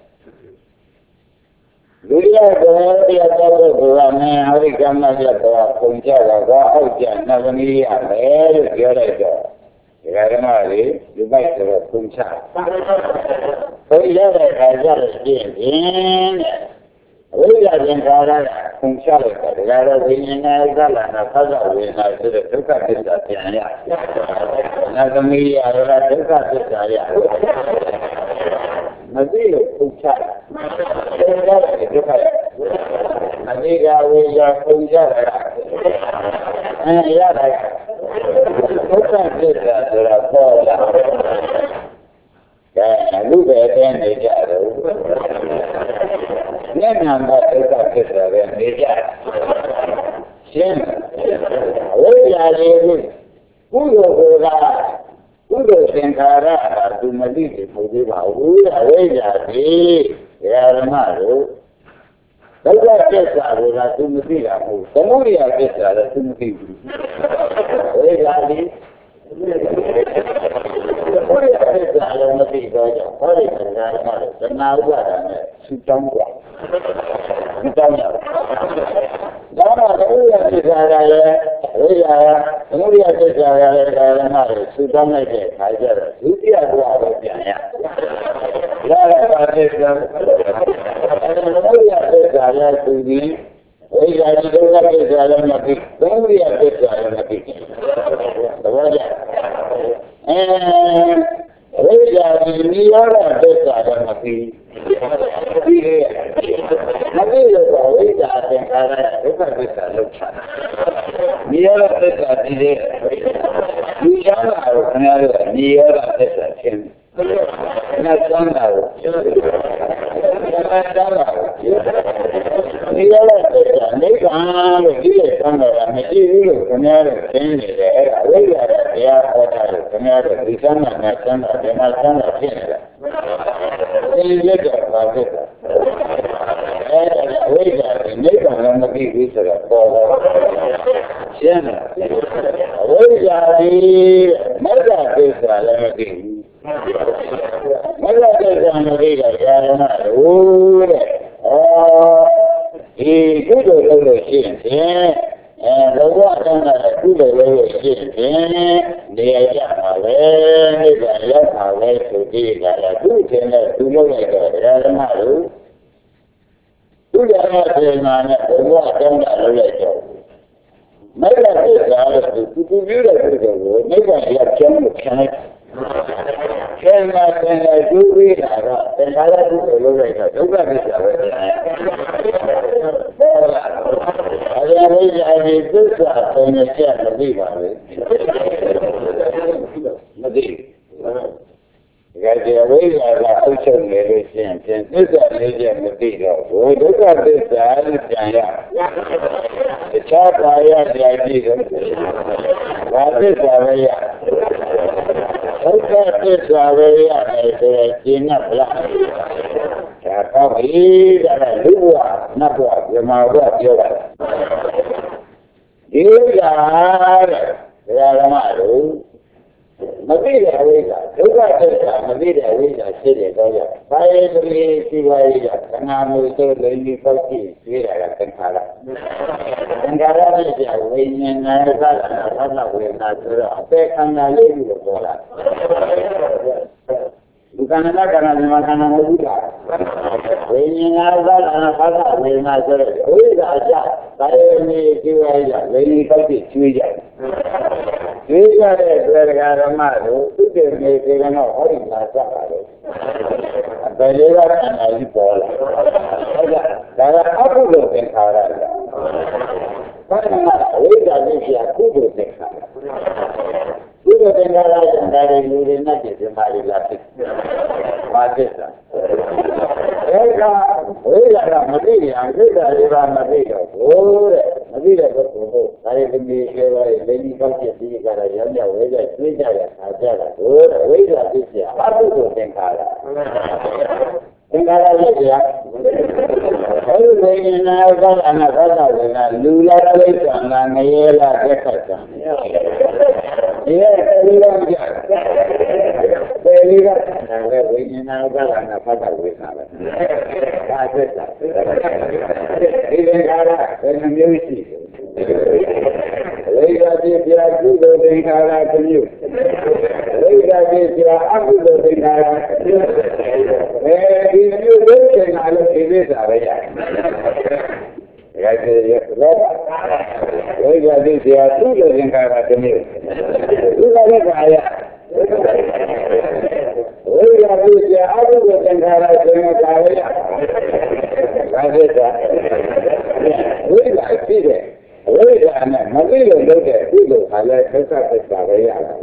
ဒုတိယဘောတရားတော်ကိုကမင်းဟောဒီကမ္မပြတ်တော်ပုံကြတာကအောက်ကျနဗနီရမယ်လို့ပြောလိုက်တော့ဒီကရမလေးဒီဘက်ကတော့ပုံချဘုရားရဲ့ခါကြလို့ပြင်းတဲ့ဝိရဇင်္ခါရကခုန်ချလိုက်တာဒါကတော့ဝိညာဉ်နဲ့သလနာဖသဝေနာဆိုတဲ့ဒုက္ခသစ္စာပြန်ရ။နာသမီးရတာဒုက္ခသစ္စာရ။မသိလို့ခုန်ချတာ။ဒါကဒုက္ခ။အနိကဝိညာဉ်ခုန်ချတာ။ရတာဒုက္ခသစ္စာဆိုတာပေါ်လာ။ဒါလူပဲတဲ့နေကြတယ်။ဉာဏ်နာဒုက္ခဖြစ်တယ်ပဲနေကြရှင်းဝိညာဉ်လေးကိုကုသိုလ်ကကုသိုလ်သင်္ခါရဟာသူမသိသေးဘူးပါဘူးအဝိဇ္ဇာကြီးဓမ္မတို့ဒုက္ခသစ္စာကသူမသိတာမဟုတ်သမုဒိယသစ္စာလည်းသူမသိဘူးဝိဇ္ဇာကြီးဘုရားသစ္စာလည်းမသိတော့ကြောင့်ဟောဒီကံကလည်းသနာဥပါဒနဲ့သူတောင်းကြသူတောင်းကြဒါမှဘုရားသစ္စာကလည်းဝိဇ္ဇာဘုရားသစ္စာကလည်းဒါလည်းမှသူတောင်းလိုက်တဲ့ခါကျတော့ဒုတိယဘုရားကိုပြန်ရရတဲ့ပါသစ္စာဘုရားသစ္စာလည်းသူဒီဝိဇ္ဇာဒုက္ခသစ္စာလည်းမသိဘုရားသစ္စာလည်းမသိသဘောကျဝိဇ္ဇာနိရောဓသစ္စာတော့မသိဘူးဒီမသိလို့ဝိဇ္ဇာသင်္ခါရဒုက္ခသစ္စာလောက်ချနိရောဓသစ္စာဒီလေဒီရောဓကိုခင်ဗျားတို့နိရောဓသစ္စာရှင်းနတ်သံဃာကိုနတ်သံဃာကိုနိတရားတဲ့နေကံလို့ဒီရဲ့သံဃာမရှိဘူးလို့ခင်ဗျားတို့ရှင်းနေတယ်အဲ့ဒါဝိဇ္ဇာတရားဟောတာလို့ခင်ဗျားတို့ဒီသံဃာနဲ့သံဃာဓမ္မသံဃာဖြစ်နေတာဒီလက်တော့ပါဖြစ်တာအဲ့ဒါဝိဇ္ဇာနေကံလည်းမသိဘူးဆိုတော့ပေါ်တော့ရှင်းတယ်ဝိဇ္ဇာကြီးမဂ္ဂကိစ္စလည်းမသိဘူးမဂ္ဂကိစ္စမသိတော့ဇာရဏလို့တဲ့ဒီကုသိုလ်လုပ်လို့ရှိရင်လောဘအတန်းကကုသိုလ်လုပ်လို့ရှိရင်နေရာရမှာပဲနေရာရမှာပဲဆိုပြီးကြတာသူ့ချင်းနဲ့သူလုပ်လိုက်တော့ဇာရဏလို့သူ့ရဟန်းပြေနာနဲ့လောဘအတန်းကလုပ်လိုက်တော့မဂ္ဂကိစ္စလို့သူပြုတဲ့ကုသိုလ်ကိုနေရာရကျမ်းကိုခံလိုက်ကျမ်းမှာသင်တဲ့သူပြီးတာတော့သင်္ခါရကုသိုလ်လုပ်လိုက်တော့ဒုက္ခကိစ္စပဲအဲ့ဒါဝိဇ္ဇာကြီးသစ္စာသင်ရချက်မသိပါဘူးမသိဒါကြဝိဇ္ဇာကအုပ်ချုပ်နေလို့ရှိရင်သစ္စာလေးချက်မသိတော့ဘူးဒုက္ခသစ္စာလို့ပြန်ရတခြားပါရတရားကြည့်တော့ဘာသစ္စာပဲရဒုက္ခသစ္စာပဲရတယ်ဆိုရင်ရှင်းတ်လားဒါတော့ဒီကလူ့ဘဝနတ်ဘဝဇမဘဝပြောတာဒီကတဲ့ဓမ္မတို့မသိတဲ့အဝိဇ္ဇာဒုက္ခသစ္စာမသိတဲ့အဝိဇ္ဇာရှိတယ်တော့ရဘာရဲ့တည်းရှိပါရဲ့ခဏမျိုးဆိုလည်းဒီပေါက်ကြည့်သိရတာသင်္ခါရသင်္ခါရနဲ့ပြဝိညာဉ်နဲ့သာသာဝေဒနာဆိုတော့အပေခန္ဓာလေးကိုပေါ်လာဒီကနေ့ကခန္ဓာဒီမှာခန္ဓာမဟုတ်ဘူးလားဝိညာဉ်သာသာဝေဒနာဆိုတော့ဝိဇ္ဇာအကျဘာရဲ့နေကြည့်ရရဝိညာဉ်ပေါက်ကြည့်ကျွေးကြဒီကြတဲ့တရားဓမ္မတို့သူတည်နေကြတော့ဟောဒီမှာစပါလို့အပေလေးကအနာကြီးပေါ်လာဟုတ်ကဲ့ဒါကအကုသိုလ်သင်္ခါရဘာမှဝိဇ္ဇာနဲ့ပြကုသိုလ်သင်္ခါရကုသိုလ်သင်္ခါရကျန်တဲ့လူတွေနဲ့ဒီမှာလာဖြစ်ပါသစ္စာအဲ့ကဝိဇ္ဇာကမသိရင်ဝိဇ္ဇာတွေကမသိတော့ဘူးတဲ့မသိတဲ့ပုဂ္ဂိုလ်ကိုဒါရီသမီးပြောရဲလေဒီကောက်ပြပြီးကြတာရောင်းရဝိဇ္ဇာကျွေးကြတာခါကြတာတို့တဲ့ဝိဇ္ဇာသိစရာအကုသိုလ်သင်္ခါရသင်္ခါရရဲ့ကြာအဲ့ဒီဝိညာဉ်ကအနာဂတ်ကလူလာလိမ့်တာငရဲလာသက်ခတ်တာဒီရဲ့ဒီလိုကြတယ်ဒီကလည်းဝိညာဉ်ကအနာဂတ်ဝိသနာပဲဒါသက်တာဒီသင်္ခါရဘယ်နှမျိုးရှိလဲဝိဇ္ဇာပြပြကုသိုလ်သင်္ခါရတစ်မျိုးဝိဇ္ဇာပြပြအကုသိုလ်သင်္ခါရဒီမျိုးတွေသင်္ခါရဒီသစ္စာပဲရတယ်။ဒါကြည့်ရတော့ဝိဇ္ဇာပြပြကုသိုလ်သင်္ခါရတစ်မျိုးဒီကလည်းကာယဝိဇ္ဇာပြပြအကုသိုလ်သင်္ခါရဆိုရင်ကာယဒါသစ္စာဝိဇ္ဇာပြည့်ဝိဇ္ဇာနဲ့မသိလို့လုပ်တဲ့ကုသိုလ်ကလည်းဒုက္ခသစ္စာပဲရတာ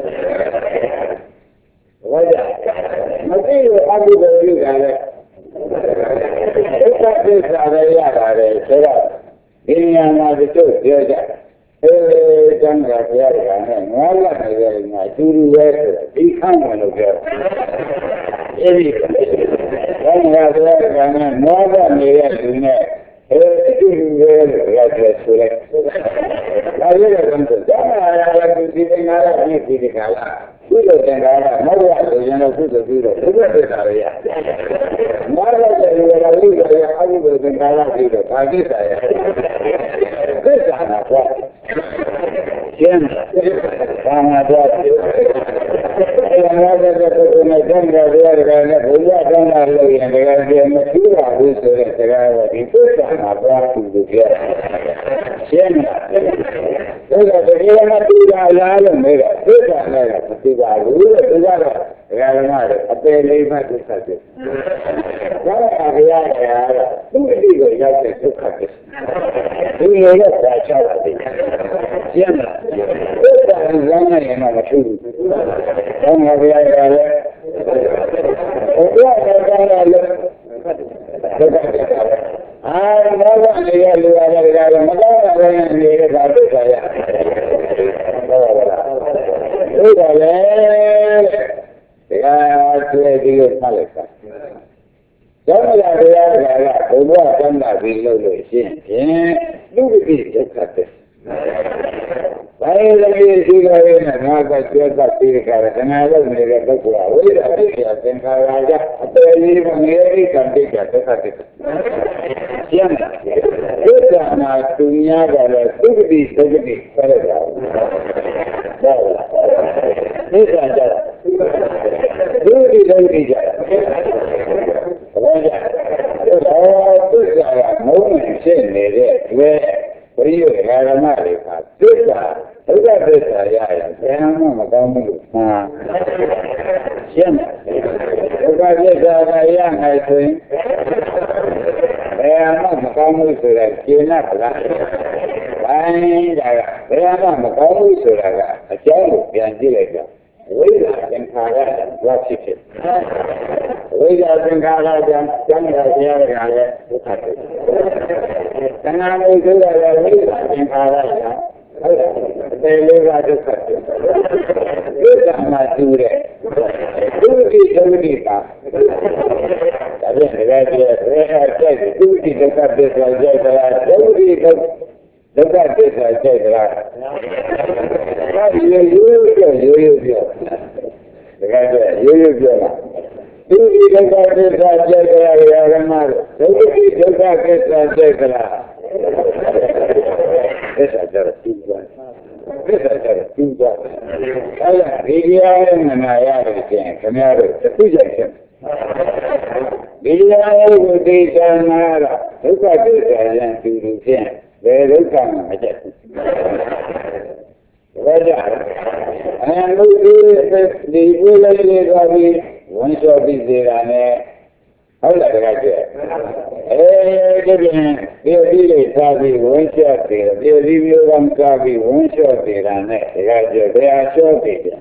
။ဘာကြောင့်မသိလို့အကုသိုလ်ပြုတာလဲဒုက္ခသစ္စာပဲရတာလေဆိုတော့ဒီဉာဏ်မှာတို့ပြောကြတန်ခါဘုရားကလည်းငါးလက်နေတဲ့ငါတူတူပဲဆိုတော့ဒီခန့်ဝင်လို့ပြောအဲဒီတန်ခါဘုရားကလည်းငါးလက်နေတဲ့လူနဲ့တူတူပဲလို့ပြောဆိုလိုက်ဒါလည်းကတော့တန်ခါရကဒီသင်္ခါရဒီကလာကုသိုလ်သင်္ခါရမဟုတ်ရလို့ရင်တော့ကုသိုလ်ပြီးတော့ဒုက္ခသစ္စာပဲရမာရတဲ့လူတွေကလူတွေအကုသိုလ်သင်္ခါရပြီးတော့ဘာကိစ္စရသစ္စာနာပေါ့ကျင်းဘာမှတော့အဲ့ဒါလည်းပုဂ္ဂိုလ်နဲ့တန်ခါရကလည်းဘုရားတန်ခါလို့ရင်တရားပြမရှိပါဘူးဆိုတဲ့တရားကဒီသစ္စာနာပေါ့သူတို့ပြောကျင်းဒါကတရားနဲ့တူတာလားလို့မေးတာသစ္စာနဲ့မတူပါဘူးလို့သူကတော့ဒကာဓမ္မတွေအပေလေးမှသစ္စာဖြစ်ဒါကဘုရားကသူ့အတိကိုရောက်တဲ့ဒုက္ခဖြစ်ဒီလိုနဲ့သာချပါတယ်ကျင်းလားသစ္စာလမ်းနဲ့ရင်တော့မထူးဘူးဘာမှဘုရားကလည်းဘုရားကလည်းဒုက္ခဖြစ်တာနေရလူရတဲ့ကလည်းမကောင်းတဲ့နေနေတာသိကြရဟုတ်ပါလေတရားဆွဲပြီးတော့ဆက်လိုက်တာသောမလာတရားကဘုရားကံတာပြီးလို့ရှိရင်လူ့ကိစ္စဒုက္ခတဲ့ဘာလို့လဲဒီလိုလဲငါကကျွတ်တာပြီးကြတယ်ငါလည်းနေတဲ့ပုဂ္ဂိုလ်ကဝိရဒိယသင်္ခါရကအတည်းလေးမငယ်လေးကံတိတ်တာဒုက္ခတဲ့ကျမ်းဒုက္ခနာသူများကလည်းသုခတိသုခတိဆက်ရတာဟုတ်လားသိကြကြသုခတိသုခတိကြဟုတ်ကြသုခကမုန်းနေဖြစ်နေတဲ့တွေ့ဘုရားဓမ္မတွေကသုခဒုက္ခသစ္စာရရင်ဘယ်မှမကောင်းဘူးလို့မှားရှင်းတယ်ဒုက္ခသစ္စာကရနိုင်ဆိုရင်ဘယ်မှမကောင်းဘူးဆိုတာရှင်းရပါလားဘိုင်းဒါကဘယ်မှမကောင်းဘူးဆိုတာကအကြောင်းကိုပြန်ကြည့်လိုက်တော့ဝိဇ္ဇာသင်္ခါရကဖြစ်ဖြစ်ဝိဇ္ဇာသင်္ခါရကကျမ်းစာဆရာကလည်းဒုက္ခဖြစ်သံဃာမျိုးဆိုရတဲ့ဝိဇ္ဇာသင်္ခါရကဟုတ်တယ်လေးကဒုက္ခဖြစ်ဒုက္ခမှာတူတယ်ဒုက္ခိဒုက္ခိပါဒါဖြင့်ဒီကတည်းကဒုက္ခိဒုက္ခသစ္စာကြိုက်တာဒုက္ခိဒုက္ခသစ္စာကြိုက်တာဒါရိုးရိုးပြောဒါကရိုးရိုးပြောတာဒုက္ခိဒုက္ခသစ္စာကြိုက်တာရဟမဒုက္ခိဒုက္ခသစ္စာကြိုက်တာသစ္စာကြတော့ပြီးသွားအဲ့ဒါဒီတရားနဲ့နာရလို့ကျင်ခင်ဗျားတို့သူကြိုက်တယ်ဒီတရားကိုသိချင်တာဒုက္ခသစ္စာရင်သူဖြင့်ဘယ်ဒုက္ခမှမကြက်ဘူးဒါကြောင့်အနုဒီပြုလိုက်လေသွားပြီးဝန်လျှော်ပြီးစေတာနဲ့ဟုတ်လားတကယ်ကျဒီပြင်ဒီလေးစားပြီးဝန်လျှော်တယ်ဒီမျိုးကစားပြီးဝန်လျှော်တယ်တာနဲ့တကယ်ကျဘယ်အလျှော်တယ်ဒီ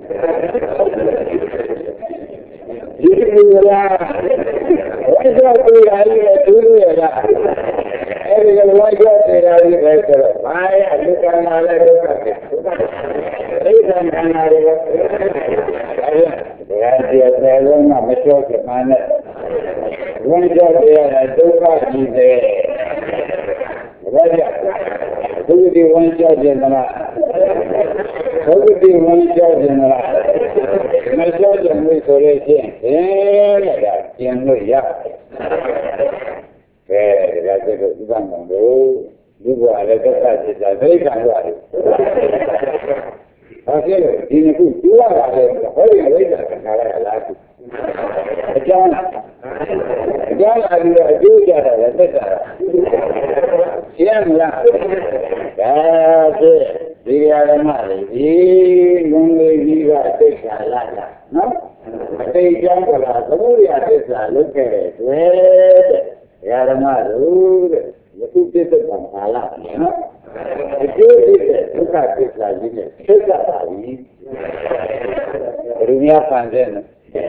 လိုလားဝန်လျှော်တယ်တာလည်းသူတို့ရတာအဲ့ဒီကဝန်လျှော်တယ်တာလည်းပဲဆိုတော့ဘာရလူကံလာလဲဒုက္ခပဲဒိဋ္ဌံကံလာတယ်အဲ့ဒါတရားလုံးကမလျှော်ကြမှာနဲ့ဝန်လျှော်တယ်ရဒုက္ခကြီးတယ်ဘာလဲဒုက္ခဝန်လျှော်တယ်မလားဒုက္ခဝန်လျှော်တယ်မလားမလျှော်တယ်လို့ဆိုလို့ရှိရင်ဒါပြင်လို့ရတယ်ဒါကြည့်လို့ဥပမာလို့ဒီဘဝလည်းဒုက္ခဖြစ်တာဒိဋ္ဌံရတယ်ဘာဖြစ်လို့ဒီနှစ်ခုကျူရတာလဲဟောဒီဒိဋ္ဌံကနာရလားအကြောင်းအကျိုးကြတာလည်းသက်တာရှင်းမလားဒါဖြင့်ဒီရဓမ္မတွေဒီလုံလေးကြီးကသိက္ခာလာတာနော်အတိတ်ကြောင့်ကလာသမုဒယသစ္စာလုပ်ခဲ့တဲ့တွေ့တဲ့ရဓမ္မတို့တဲ့ယခုပြည့်စုံတာလားနော်အကျိုးဖြစ်တဲ့ဒုက္ခသစ္စာကြီးနဲ့ဖြစ်တာပါပြီဘုရားဖန်ဆင်းတယ်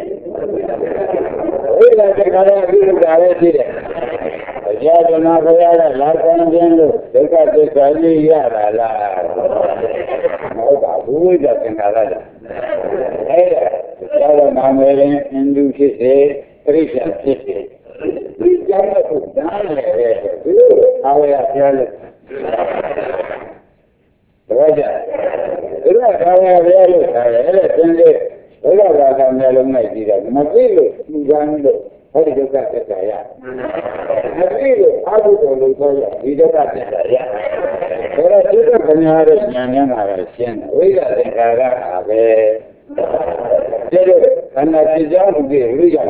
ဝိလာတခါလည်းအပြုလုပ်တာလည်းရှိတယ်။ဘုရားဓမ္မဘုရားကလာကောင်းခြင်းလို့ဒုက္ခသစ္စာကြီးရတာလား။မဟုတ်ပါဘူးဝိဇ္ဇာသင်္ခါရလား။အဲ့ဒါဘုရားကနာမည်ရင်အင်ဒုဖြစ်စေပြိဿဖြစ်စေဒီကြောင့်ကိုဒါလည်းဒီလိုအားရဖျားလို့ဒါကြဒီလိုအားရဖျားလို့ဒါလည်းသင်တဲ့ဘုရားဘာသာမျိုးလုံးလိုက်ကြည့်တယ်မသိလို့သူကမ်းလို့ဟောဒီဒုက္ခသစ္စာရမသိလို့အာဟုတော်လို့ဆိုရဒီဒုက္ခသစ္စာရဒါတော့ဒီကခဏရတဲ့ဉာဏ်နဲ့မှာရှင်းတယ်ဝိဇ္ဇာသင်္ခါရပါပဲတဲ့ခန္ဓာပြကြောင်းကိုဝိဇ္ဇာ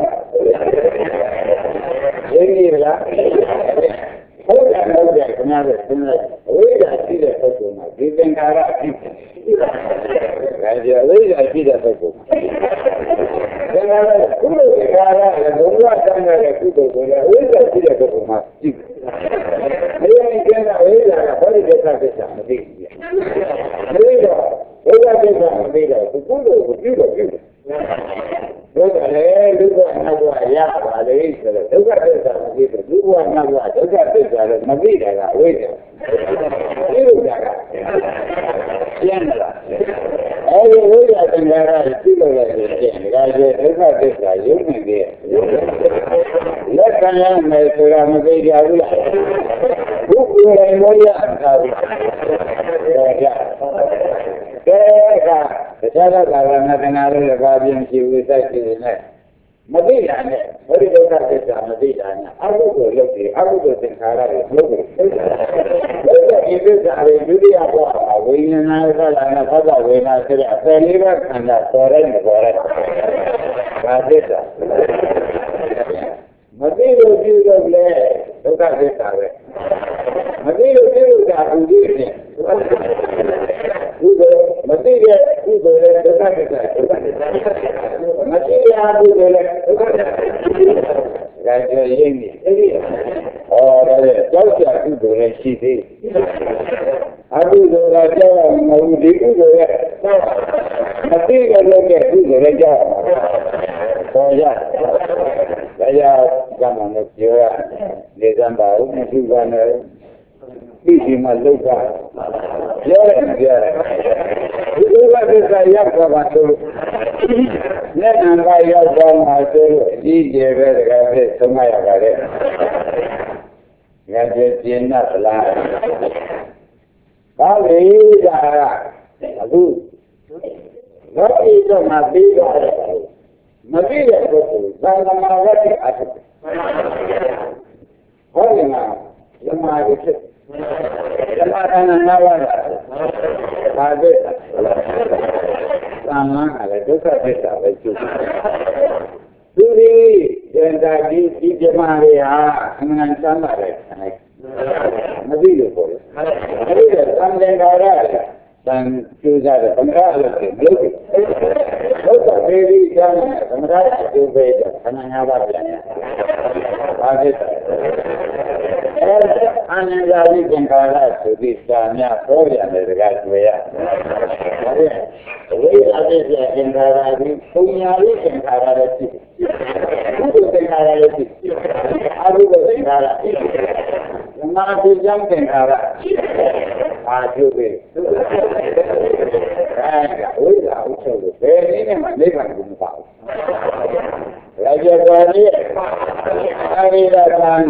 ရင်းနေလားဟုတ်တယ်ဟုတ်တယ်ခဏရတဲ့ဝိဇ္ဇာရှိတဲ့ပုဂ္ဂိုလ်မှာဒီသင်္ခါရဖြစ်တယ်ဒါကြောင့်ဝိဇ္ဇာရှိတဲ့ပုဂ္ဂိုလ်ဒါကလည်းကုသိုလ်သင်္ခါရလည်းဘုရားတန်တဲ့ကုသိုလ်ကိုလည်းဝိဇ္ဇာရှိတဲ့ပုဂ္ဂိုလ်မှာရှိတယ်။အဲဒီကျမ်းစာဝိဇ္ဇာကဟောဒီဒုက္ခသစ္စာမသိဘူး။ဒါတော့ဒုက္ခသစ္စာမသိတော့ကုသိုလ်ကိုပြုတယ်။ဒါကလည်းဒုက္ခအနာဝရပါလေဆိုတော့ဒုက္ခသစ္စာမသိပြီးတော့ဒီဘဝနောက်ဘဝဒုက္ခသစ္စာတော့မသိတာကအဝိဇ္ဇာဒီလိုကြတာကျန်လားအဲဒီဝိဇ္ဇာသင်္ခါရရှိလို့လည်းကျန်ဒါကြဒုက္ခသစ္စာရုပ်နေတယ်လက်ခံရမယ်ဆိုတာမသိကြဘူးလားဘုရားရဲ့လို့ရတာဘူးကဲကတရားတော်ကလည်းငါတို့လည်းဘာပြင်းရှိဘူးစိုက်နေတယ်မသိတာနဲ့ဘုရားဒုက္ခသစ္စာမသိတာနဲ့အကုသိုလ်လုပ်ပြီးအကုသိုလ်သင်္ခါရတွေလုပ်ပြီးဒီသစ္စာတွေဒုတိယဘဝဝိညာဏသလာနဲ့သဗ္ဗဝေနာဆိုတဲ့အပယ်လေးပါးခန္ဓာပေါ်ရဲမပေါ်ရဲဘာသစ္စာမသိလို့ပြုလို့လေဒုက္ခသစ္စာပဲမသိလို့ပြုလို့တာဥဒိနဲ့ဥဒိမသိတဲ့ဥဒိလည်းဒုက္ခသစ္စာမသိရဘူးလေဒုက္ခသစ္စာဒါကြောင့်ရင်းနေဟောတယ်ကြောက်ကြဥဒိလည်းရှိသေးအကုသိုလ်ကကြောက်မဟုတ်ဒီဥဒိရဲ့မသိကြလို့တဲ့ဥဒိလည်းကြောက်ပေါ်ရဒါကြောင့်ကမ္မနဲ့ပြောရလေသံပါဦးမရှိပါနဲ့ဒီဒီမှာလောက်တာပြောရတယ်ပြောရတယ်ဒီလိုပါသစ္စာရောက်သွားပါတော့လက်နံကရောက်သွားမှာဆိုလို့အကြီးကျယ်ပဲတကယ်ဖြစ်ဆုံးမရပါလေငါကျေပြင်းတ်လားဘာလဲဒါအခုဘာဤတော့မပြီးတော့မပြီးတဲ့ပုဂ္ဂိုလ်သံဃာဝတ္တိအတ္တဟောဒီမှာဓမ္မရဖြစ်ဓမ္မတဏ္ဍနာဝါဒဘာဖြစ်သံဃာကလည်းဒုက္ခသစ္စာပဲကျုပ်သူဒီဇန်တာဒီဓမ္မတွေဟာအမှန်တမ်းပါတယ်မသိလို့ပေါ့လေအဲဒီကသံဃာရတန်ကျူးစားတဲ့ဗမ္မာလို့ပြောလို့ဟုတ်တာပေဒီကျမ်းဗမ္မာကျူးပေးတဲ့ခဏငါးပါးပြန်ရပါဖြစ်တယ်အဲဒီအနန္တဝိသင်္ခါရသုတိစာများပေါ်ရတယ်တကားတွေ့ရဝိသတိသင်္ခါရဒီပုညာဝိသင်္ခါရလည်းရှိဘုဒ္ဓသင်္ခါရလည်းရှိအဘိဓသင်္ခါရဓမ္မပိကျမ်းသင်္ခါရအာကျုပ်ပဲဝိဇ္ဇာဥစ္စာကိုဘယ်နည်းနဲ့မှနိဗ္ဗာန်ကိုမပါဘူး။ဒါကြောင့်ပါလေအရိဒသံ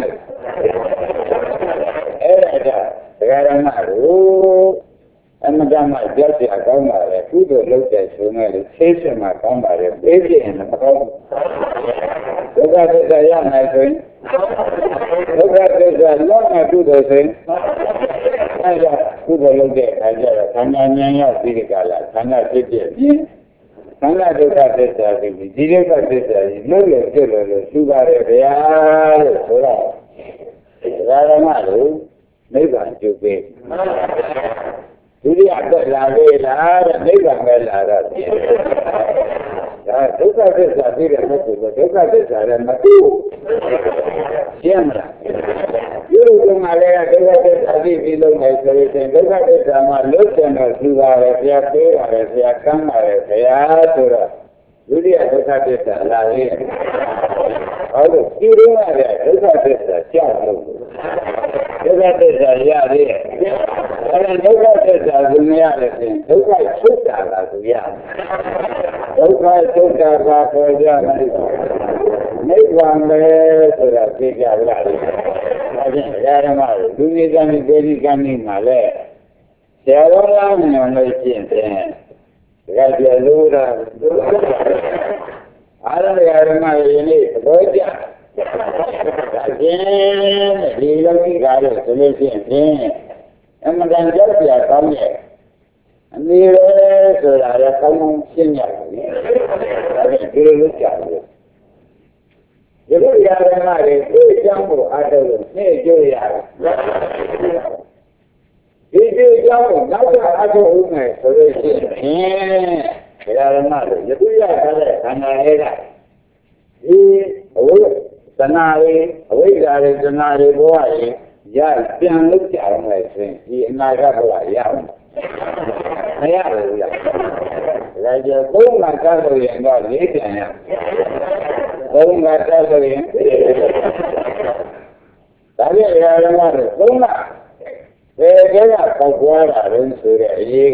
အဲ့ဒါဒကာရမတို့အမှန်တမ်းကြောက်ကြကောင်းပါလေကုသိုလ်လုပ်တဲ့ဆိုမဲ့လေသိစမှာကောင်းပါလေပေးပြရင်မကောင်းဘူးဒုက္ခသစ္စာရမယ်ဆိုရင်ဒုက္ခသစ္စာလုံးဝကုသိုလ်ဆိုရင်အဲ့ဒါကုသိုလ်လုပ်တဲ့အခါကျတော့ခန္ဓာဉာဏ်ရောက်ပြီးဒီကလာခန္ဓာဖြစ်ပြပြီးခန္ဓာဒုက္ခသစ္စာပြီးဒီဒုက္ခသစ္စာကြီးလုံးလို့ပြလို့သူပါရဲ့ဗျာလို့ဆိုတော့ဒါရမလို့နိဗ္ဗာန်ကျုပ်ပဲဒုတိယတက်လာလေလားတဲ့နိဗ္ဗာန်ပဲလာတော့ဒါဒုက္ခသစ္စာသိတဲ့ပုဂ္ဂိုလ်ကဒုက္ခသစ္စာလည်းမသိဘူးရှင်းမလားဒီလိုကမှလည်းဒုက္ခသစ္စာသိပြီးလုံးနေဆိုရင်ဒုက္ခသစ္စာမှာလွတ်တယ်တော့သူပါပဲဘုရားပေးပါတယ်ဘုရားကမ်းပါတယ်ဘုရားဆိုတော့ဒုတိယဒုက္ခသစ္စာလာလေဟုတ်လို့ဒီလိုမှလည်းဒုက္ခသစ္စာကြောက်လို့ဒုက္ခသစ္စာရသေးတယ်အဲ့ဒါဒုက္ခသစ္စာကိုမရတယ်ဆိုရင်ဒုက္ခချုပ်တာလားဆိုရဒုက္ခချုပ်တာကပေါ်ကြမယ်နိဗ္ဗာန်ပဲဆိုတာသိကြလားဒါဖြင့်ဓမ္မလူကြီးကံဒီဒေဒီကံဒီမှာလဲဆရာတော်လာမြင်လို့ရှိရင်ဒါကြလို့တာအားရဓမ္မယနေ့သဘောကျဒါဖြင့်ဒီလိုကြီးကားလို့ဆိုလို့ရှိရင်အမှန်တန်ကြောက်ကြကောင်းရဲ့အနည်းလေဆိုတာလည်းကောင်းကောင်းရှင်းရတယ်ဒါဖြင့်ဒီလိုလုပ်ကြတယ်ဒီလိုရဓမ္မတွေသိချမ်းဖို့အားထုတ်လို့နှိမ့်ကြရတယ်ဒီဒီကြောင့်နောက်ထပ်အားထုတ်ဦးမယ်ဆိုလို့ရှိရင်ဓမ္မတွေယခုရထားတဲ့ခန္ဓာရဲ့ကဒီအဝိသနာတွေအဝိဇ္ဇာတွေသနာတွေဘဝရင်ရပြန်လို့ကြအောင်လေဆိုရင်ဒီအနာဂတ်ဘဝရအောင်မရဘူးလားဒါကြောင့်သုံးမှာကားလို့ရင်တော့လေးပြန်ရသုံးမှာကားလို့ရင်ဓမ္မတွေသုံးတာဘယ်ကပေါက်ပွားတာလဲဆိုတဲ့အရေး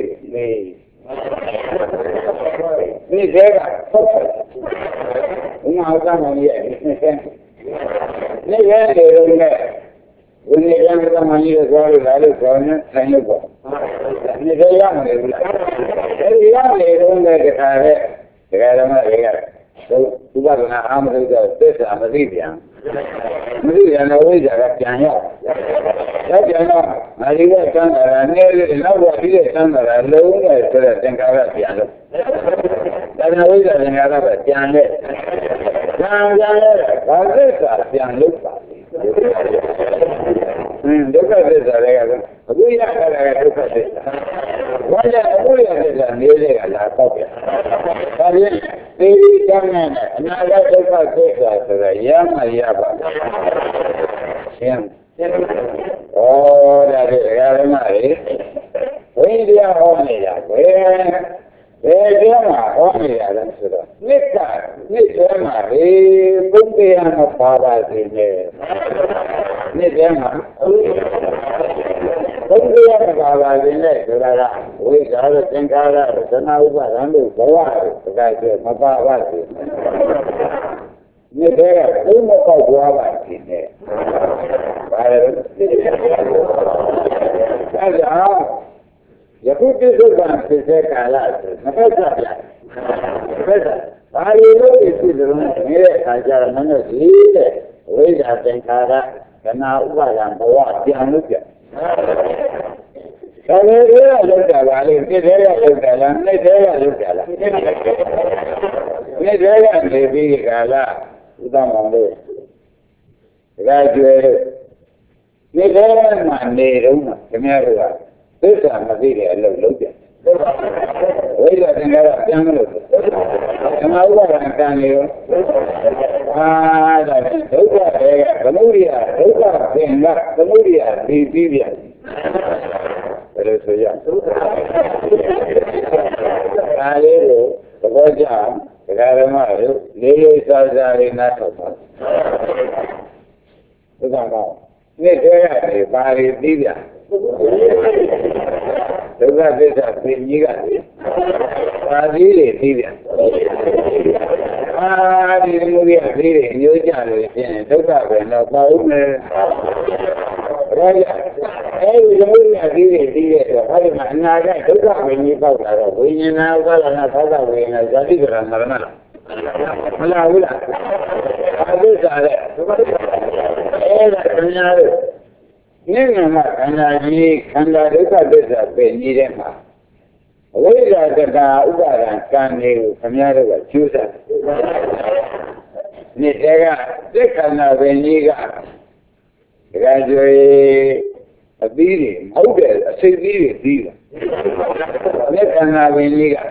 ဒီကပေါက်ဥမာကမှမရဲ့နေရတယ်လို့နဲ့ဝိနည်းကမှမကြီးတော့သွားလို့လာလို့ခေါင်းနဲ့ဆိုင်လို့ပေါ့နေရရမယ်ဘူးလားအဲဒီရမယ်တော့လည်းတခါတဲ့ဒကာဓမ္မတွေကသုဘကနာအာမရုဒ္ဒသစ္စာမသိပြန်မသိပြန်တော့ဝိဇ္ဇာကပြန်ရောက်ပြန်တော့ငါဒီကသံဃာနေလေနောက်ကဒီကသံဃာလုံးနဲ့ဆိုတဲ့သင်္ခါရပြန်လို့ဒါကဝိဇ္ဇာသင်္ခါရကပြန်လေပြန်လေဘာသစ္စာပြန်လို့ပါဒုက္ခသစ္စာတွေကအခုရတာကဒုက္ခသစ္စာဘာလဲအခုရတဲ့နေတဲ့ကလာတော့ပြန်ဒါဖြင့်သေဒီကံနဲ့အနာဂတ်ဒုက္ခသစ္စာဆိုတာရမှရပါရှင်းဩဒါဖြင့်ဓမ္မတွေဝိညာဉ်ဟောနေတာပဲဘယ်ကျမ်းမှာဟောနေတာလဲဆိုတော့နှစ်ကျမ်းမှာလေပုဂ္ဂိယမပါပါစေနဲ့နှစ်ကျမ်းမှာပုဂ္ဂိယမပါပါစေနဲ့ဆိုတာကဝိဇ္ဇာတို့သင်္ခါရတို့သနာဥပါဒံတို့ဘဝတို့ဒါကမပါပါစေနှစ်ထဲကဘုမပေါက်သွားပါစေနဲ့ဘာလဲအဲ့ဒါယခုပြစ္ဆုတ်ကဖြစ်တဲ့ကာလဆိုမဖက်ကြပြဖက်တာဘာလို့လဲဖြစ်တယ်လို့နေတဲ့အခါကျတော့မနဲ့ဒီတဲ့ဝိဇ္ဇာသင်္ခါရကနာဥပါဒံဘဝပြန်လို့ပြဒါလည်းလောက်တာပါလေပြည့်တဲ့လောက်တာလားနှိမ့်တဲ့လောက်တာလားပြည့်တဲ့ကနေပြီးကာလဥဒ္ဒမောင်လေးဒါကျွဲလို့ပြည့်တဲ့မှာနေတော့ခင်ဗျားတို့ကသစ္စာမသိတဲ့အလုပ်လုပ်ကြဝိဇ္ဇာသင်္ခါရပြန်မလို့ဓမ္မဥပါဒံကံနေရောဒါဒုက္ခတွေကသမုဒိယဒုက္ခသင်္ခါသမုဒိယပြီးပြန်ဘယ်လိုဆိုရဒါလေးကိုသဘောကျဒကာဓမ္မတို့လေးလေးစားစားလေးနားထောင်ပါဒုက္ခကောနေ့တည်းကနေပါရီပြီးပြန်ဒုက္ခသစ္စာပြင်ကြီးကပါဠိတွေပြီးပြန်ဒီလိုရပြီးတွေညှိုးကြလို့ပြင်ဒုက္ခပဲတော့ပါဦးမယ်ဘာလဲအဲဒီလိုရပြီးတွေပြီးတဲ့တော့အဲဒီမှာအနာဂတ်ဒုက္ခပဲကြီးပေါက်လာတော့ဝိညာဏဥပါဒနာသောတာဝိညာဉ်ဇာတိကရဏမရဏမလားဘူးလားဘာသစ္စာလဲအဲ့ဒါခင်ဗျားတို့နိဗ္ဗာန်ခန္ဓာကြီးခန္ဓာဒုက္ခသစ္စာပဲနေတဲ့မှာအဝိဇ္ဇာတကာဥပါဒံကံတွေကိုခင်ဗျားတို့ကကျူးစားနေ့တည်းကသစ္ခဏာပဲကြီးကဒါကြွေအသီးတွေမဟုတ်တဲ့အစိတ်သီးတွေပြီးတာသစ္ခဏာပဲကြီးက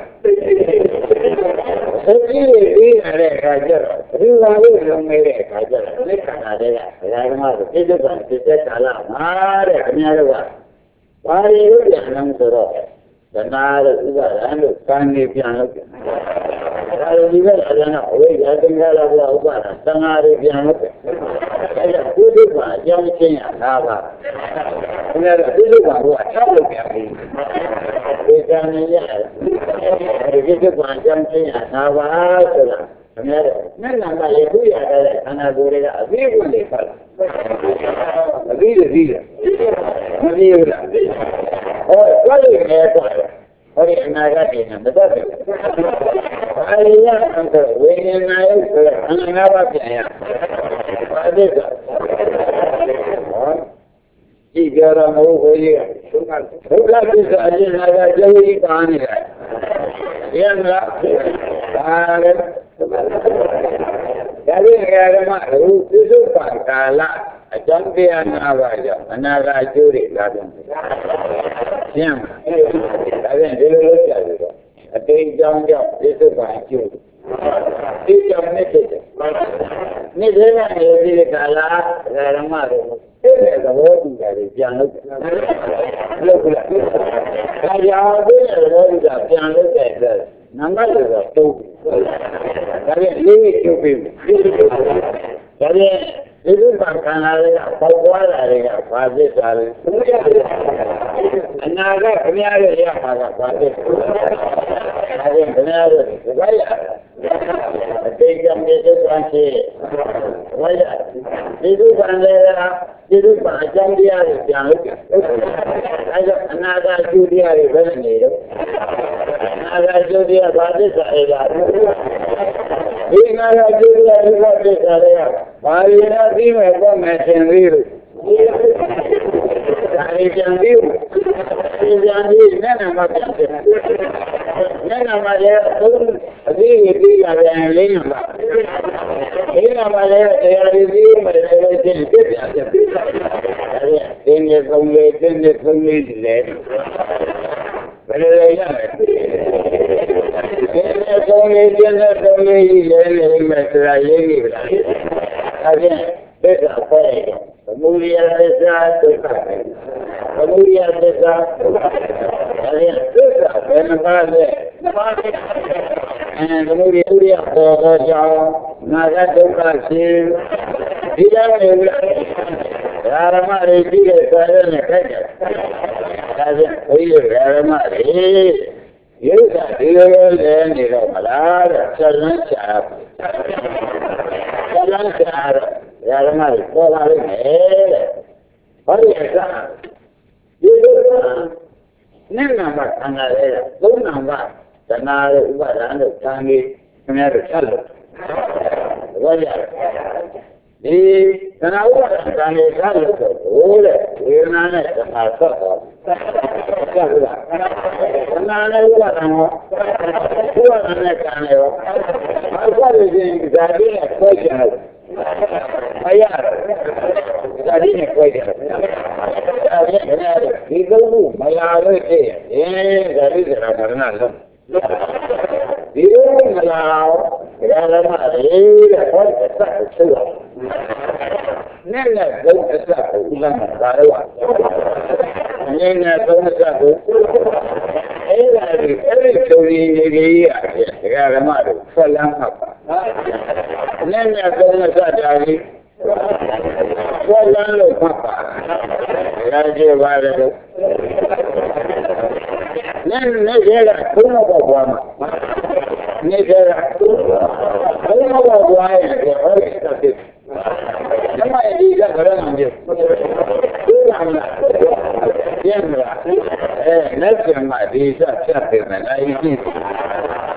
စိတ်ကြီးတွေပြီးရတဲ့အခါကျတော့ဒီလာလို့လုံးနေတဲ့အခါကျတော့သစ္ခဏာတွေကဒကာဓမ္မတို့ပြည့်စုံတဲ့ပြည့်တဲ့ကာလမှာတဲ့ခင်ဗျားတို့ကဘာတွေလို့ပြန်လို့ဆိုတော့သနာတို့ဥပါဒံတို့ကံနေပြန်လို့ပြန်ဒါလိုဒီဘက်အရင်ကအဝိဇ္ဇာသင်္ခါရဘုဥပါဒံသံဃာတွေပြန်လို့ပြန်အဲ့ဒါကုသကအကြောင်းချင်းရတာပါခင်ဗျားတို့ကုသကဘုရား၆လို့ပြန်ပြီဒီကံနေရတယ်ဒီကုသကအကြောင်းချင်းရတာပါဆိုတာခင်ဗျားတို့နဲ့လမ်းကရေခုရတဲ့ခန္ဓာကိုယ်တွေကအသေးဝင်နေပါလားအသေးသေးတယ်မသေးဘူးလားဟောဘာလို့လဲတော့ဟောဒီအနာဂတ်တွေနဲ့မတတ်ဘူး။အရိယအံဆိုဝိညာဉ်နာယုဆိုတဲ့အနာဂတ်ပြန်ရ။ဘာဖြစ်လဲ။ဟောကြည့်ကြရမဟုတ်ဘူးကြီး။ဒုက္ခသစ္စာအရင်ကကြောကြီးပါနေတယ်။ရမလား။ဒါလည်းဒါလေးဓမ္မရူပစ္စုပ္ပန်ကာလအကျမ်းတရားနာပါကြောင့်အနာဂတ်အကျိုးတွေလာပြန်တယ်။ရှင်းမလား။ဒါပြန်ဒီလိုလုပ်ကြတယ်တော့အတိတ်ကြောင့်ကြောင့်ပစ္စုပ္ပန်အကျိုးဒီကြောင့်နဲ့ဖြစ်တယ်။နေ့ထဲကနေဒီကာလဓမ္မတွေတဲ့သဘောတူတာတွေပြန်လုပ်တယ်။လုပ်ဘူးလား။ဒါကြောင့်ဒီသဘောတူတာပြန်လုပ်တဲ့အတွက်နံပါတ်တော့တုံးဒါပြန်လေးကျုပ်ပြီဒါပြန် Itu bahkan ada pawai ada pasti ada. Naga kenyara ya ada pasti. Ada kenyara banyak. Tiga itu pasti banyak. Itu macam dia yang ada naga judi ada banyak. Naga judi pasti ada. Ini naga judi pasti ada. Marilah di mereka mesendiri. Cari janjiu, janji mana macam tu, mana macam tu, di ada yang lain apa, ini macam ada di mana ini kongsi lain, berlainan, ini kongsi lain macam ini, ada beda apa? Kemudian desa, kemudian desa, kalian desa, benar-benar. Kemudian dia kerja, naga tukasih, tidak ada. Orang ada dia kalian kerja, kalian orang ada. Ia dia dan dia malah jalan cara. Orang ada orang ada. Orang itu nama tanggal, tu nama tanggal ubaran tanggal punya result. Wajah. Di tanggal ubaran tanggal result, oleh mana tanggal tu? Tanggal ubaran tanggal. Apa ini jadi apa jadi? Ayah, jadi ni kau jadi. Itu malah itu, jadi kerana tu. Itu malah kerana kau tak suka. Nenek kau tak ulang kau. Nenek kau tak. Curi dia, kerana tu salam apa. Nenek kau tak jadi. Salam apa. Raja baru. Nenek jaga, kau nak buat apa? Nenek jaga, kau nak buat apa? Nama ini dah berang je. Kuranglah, janganlah. Nanti macam ni, siapa yang nak ini?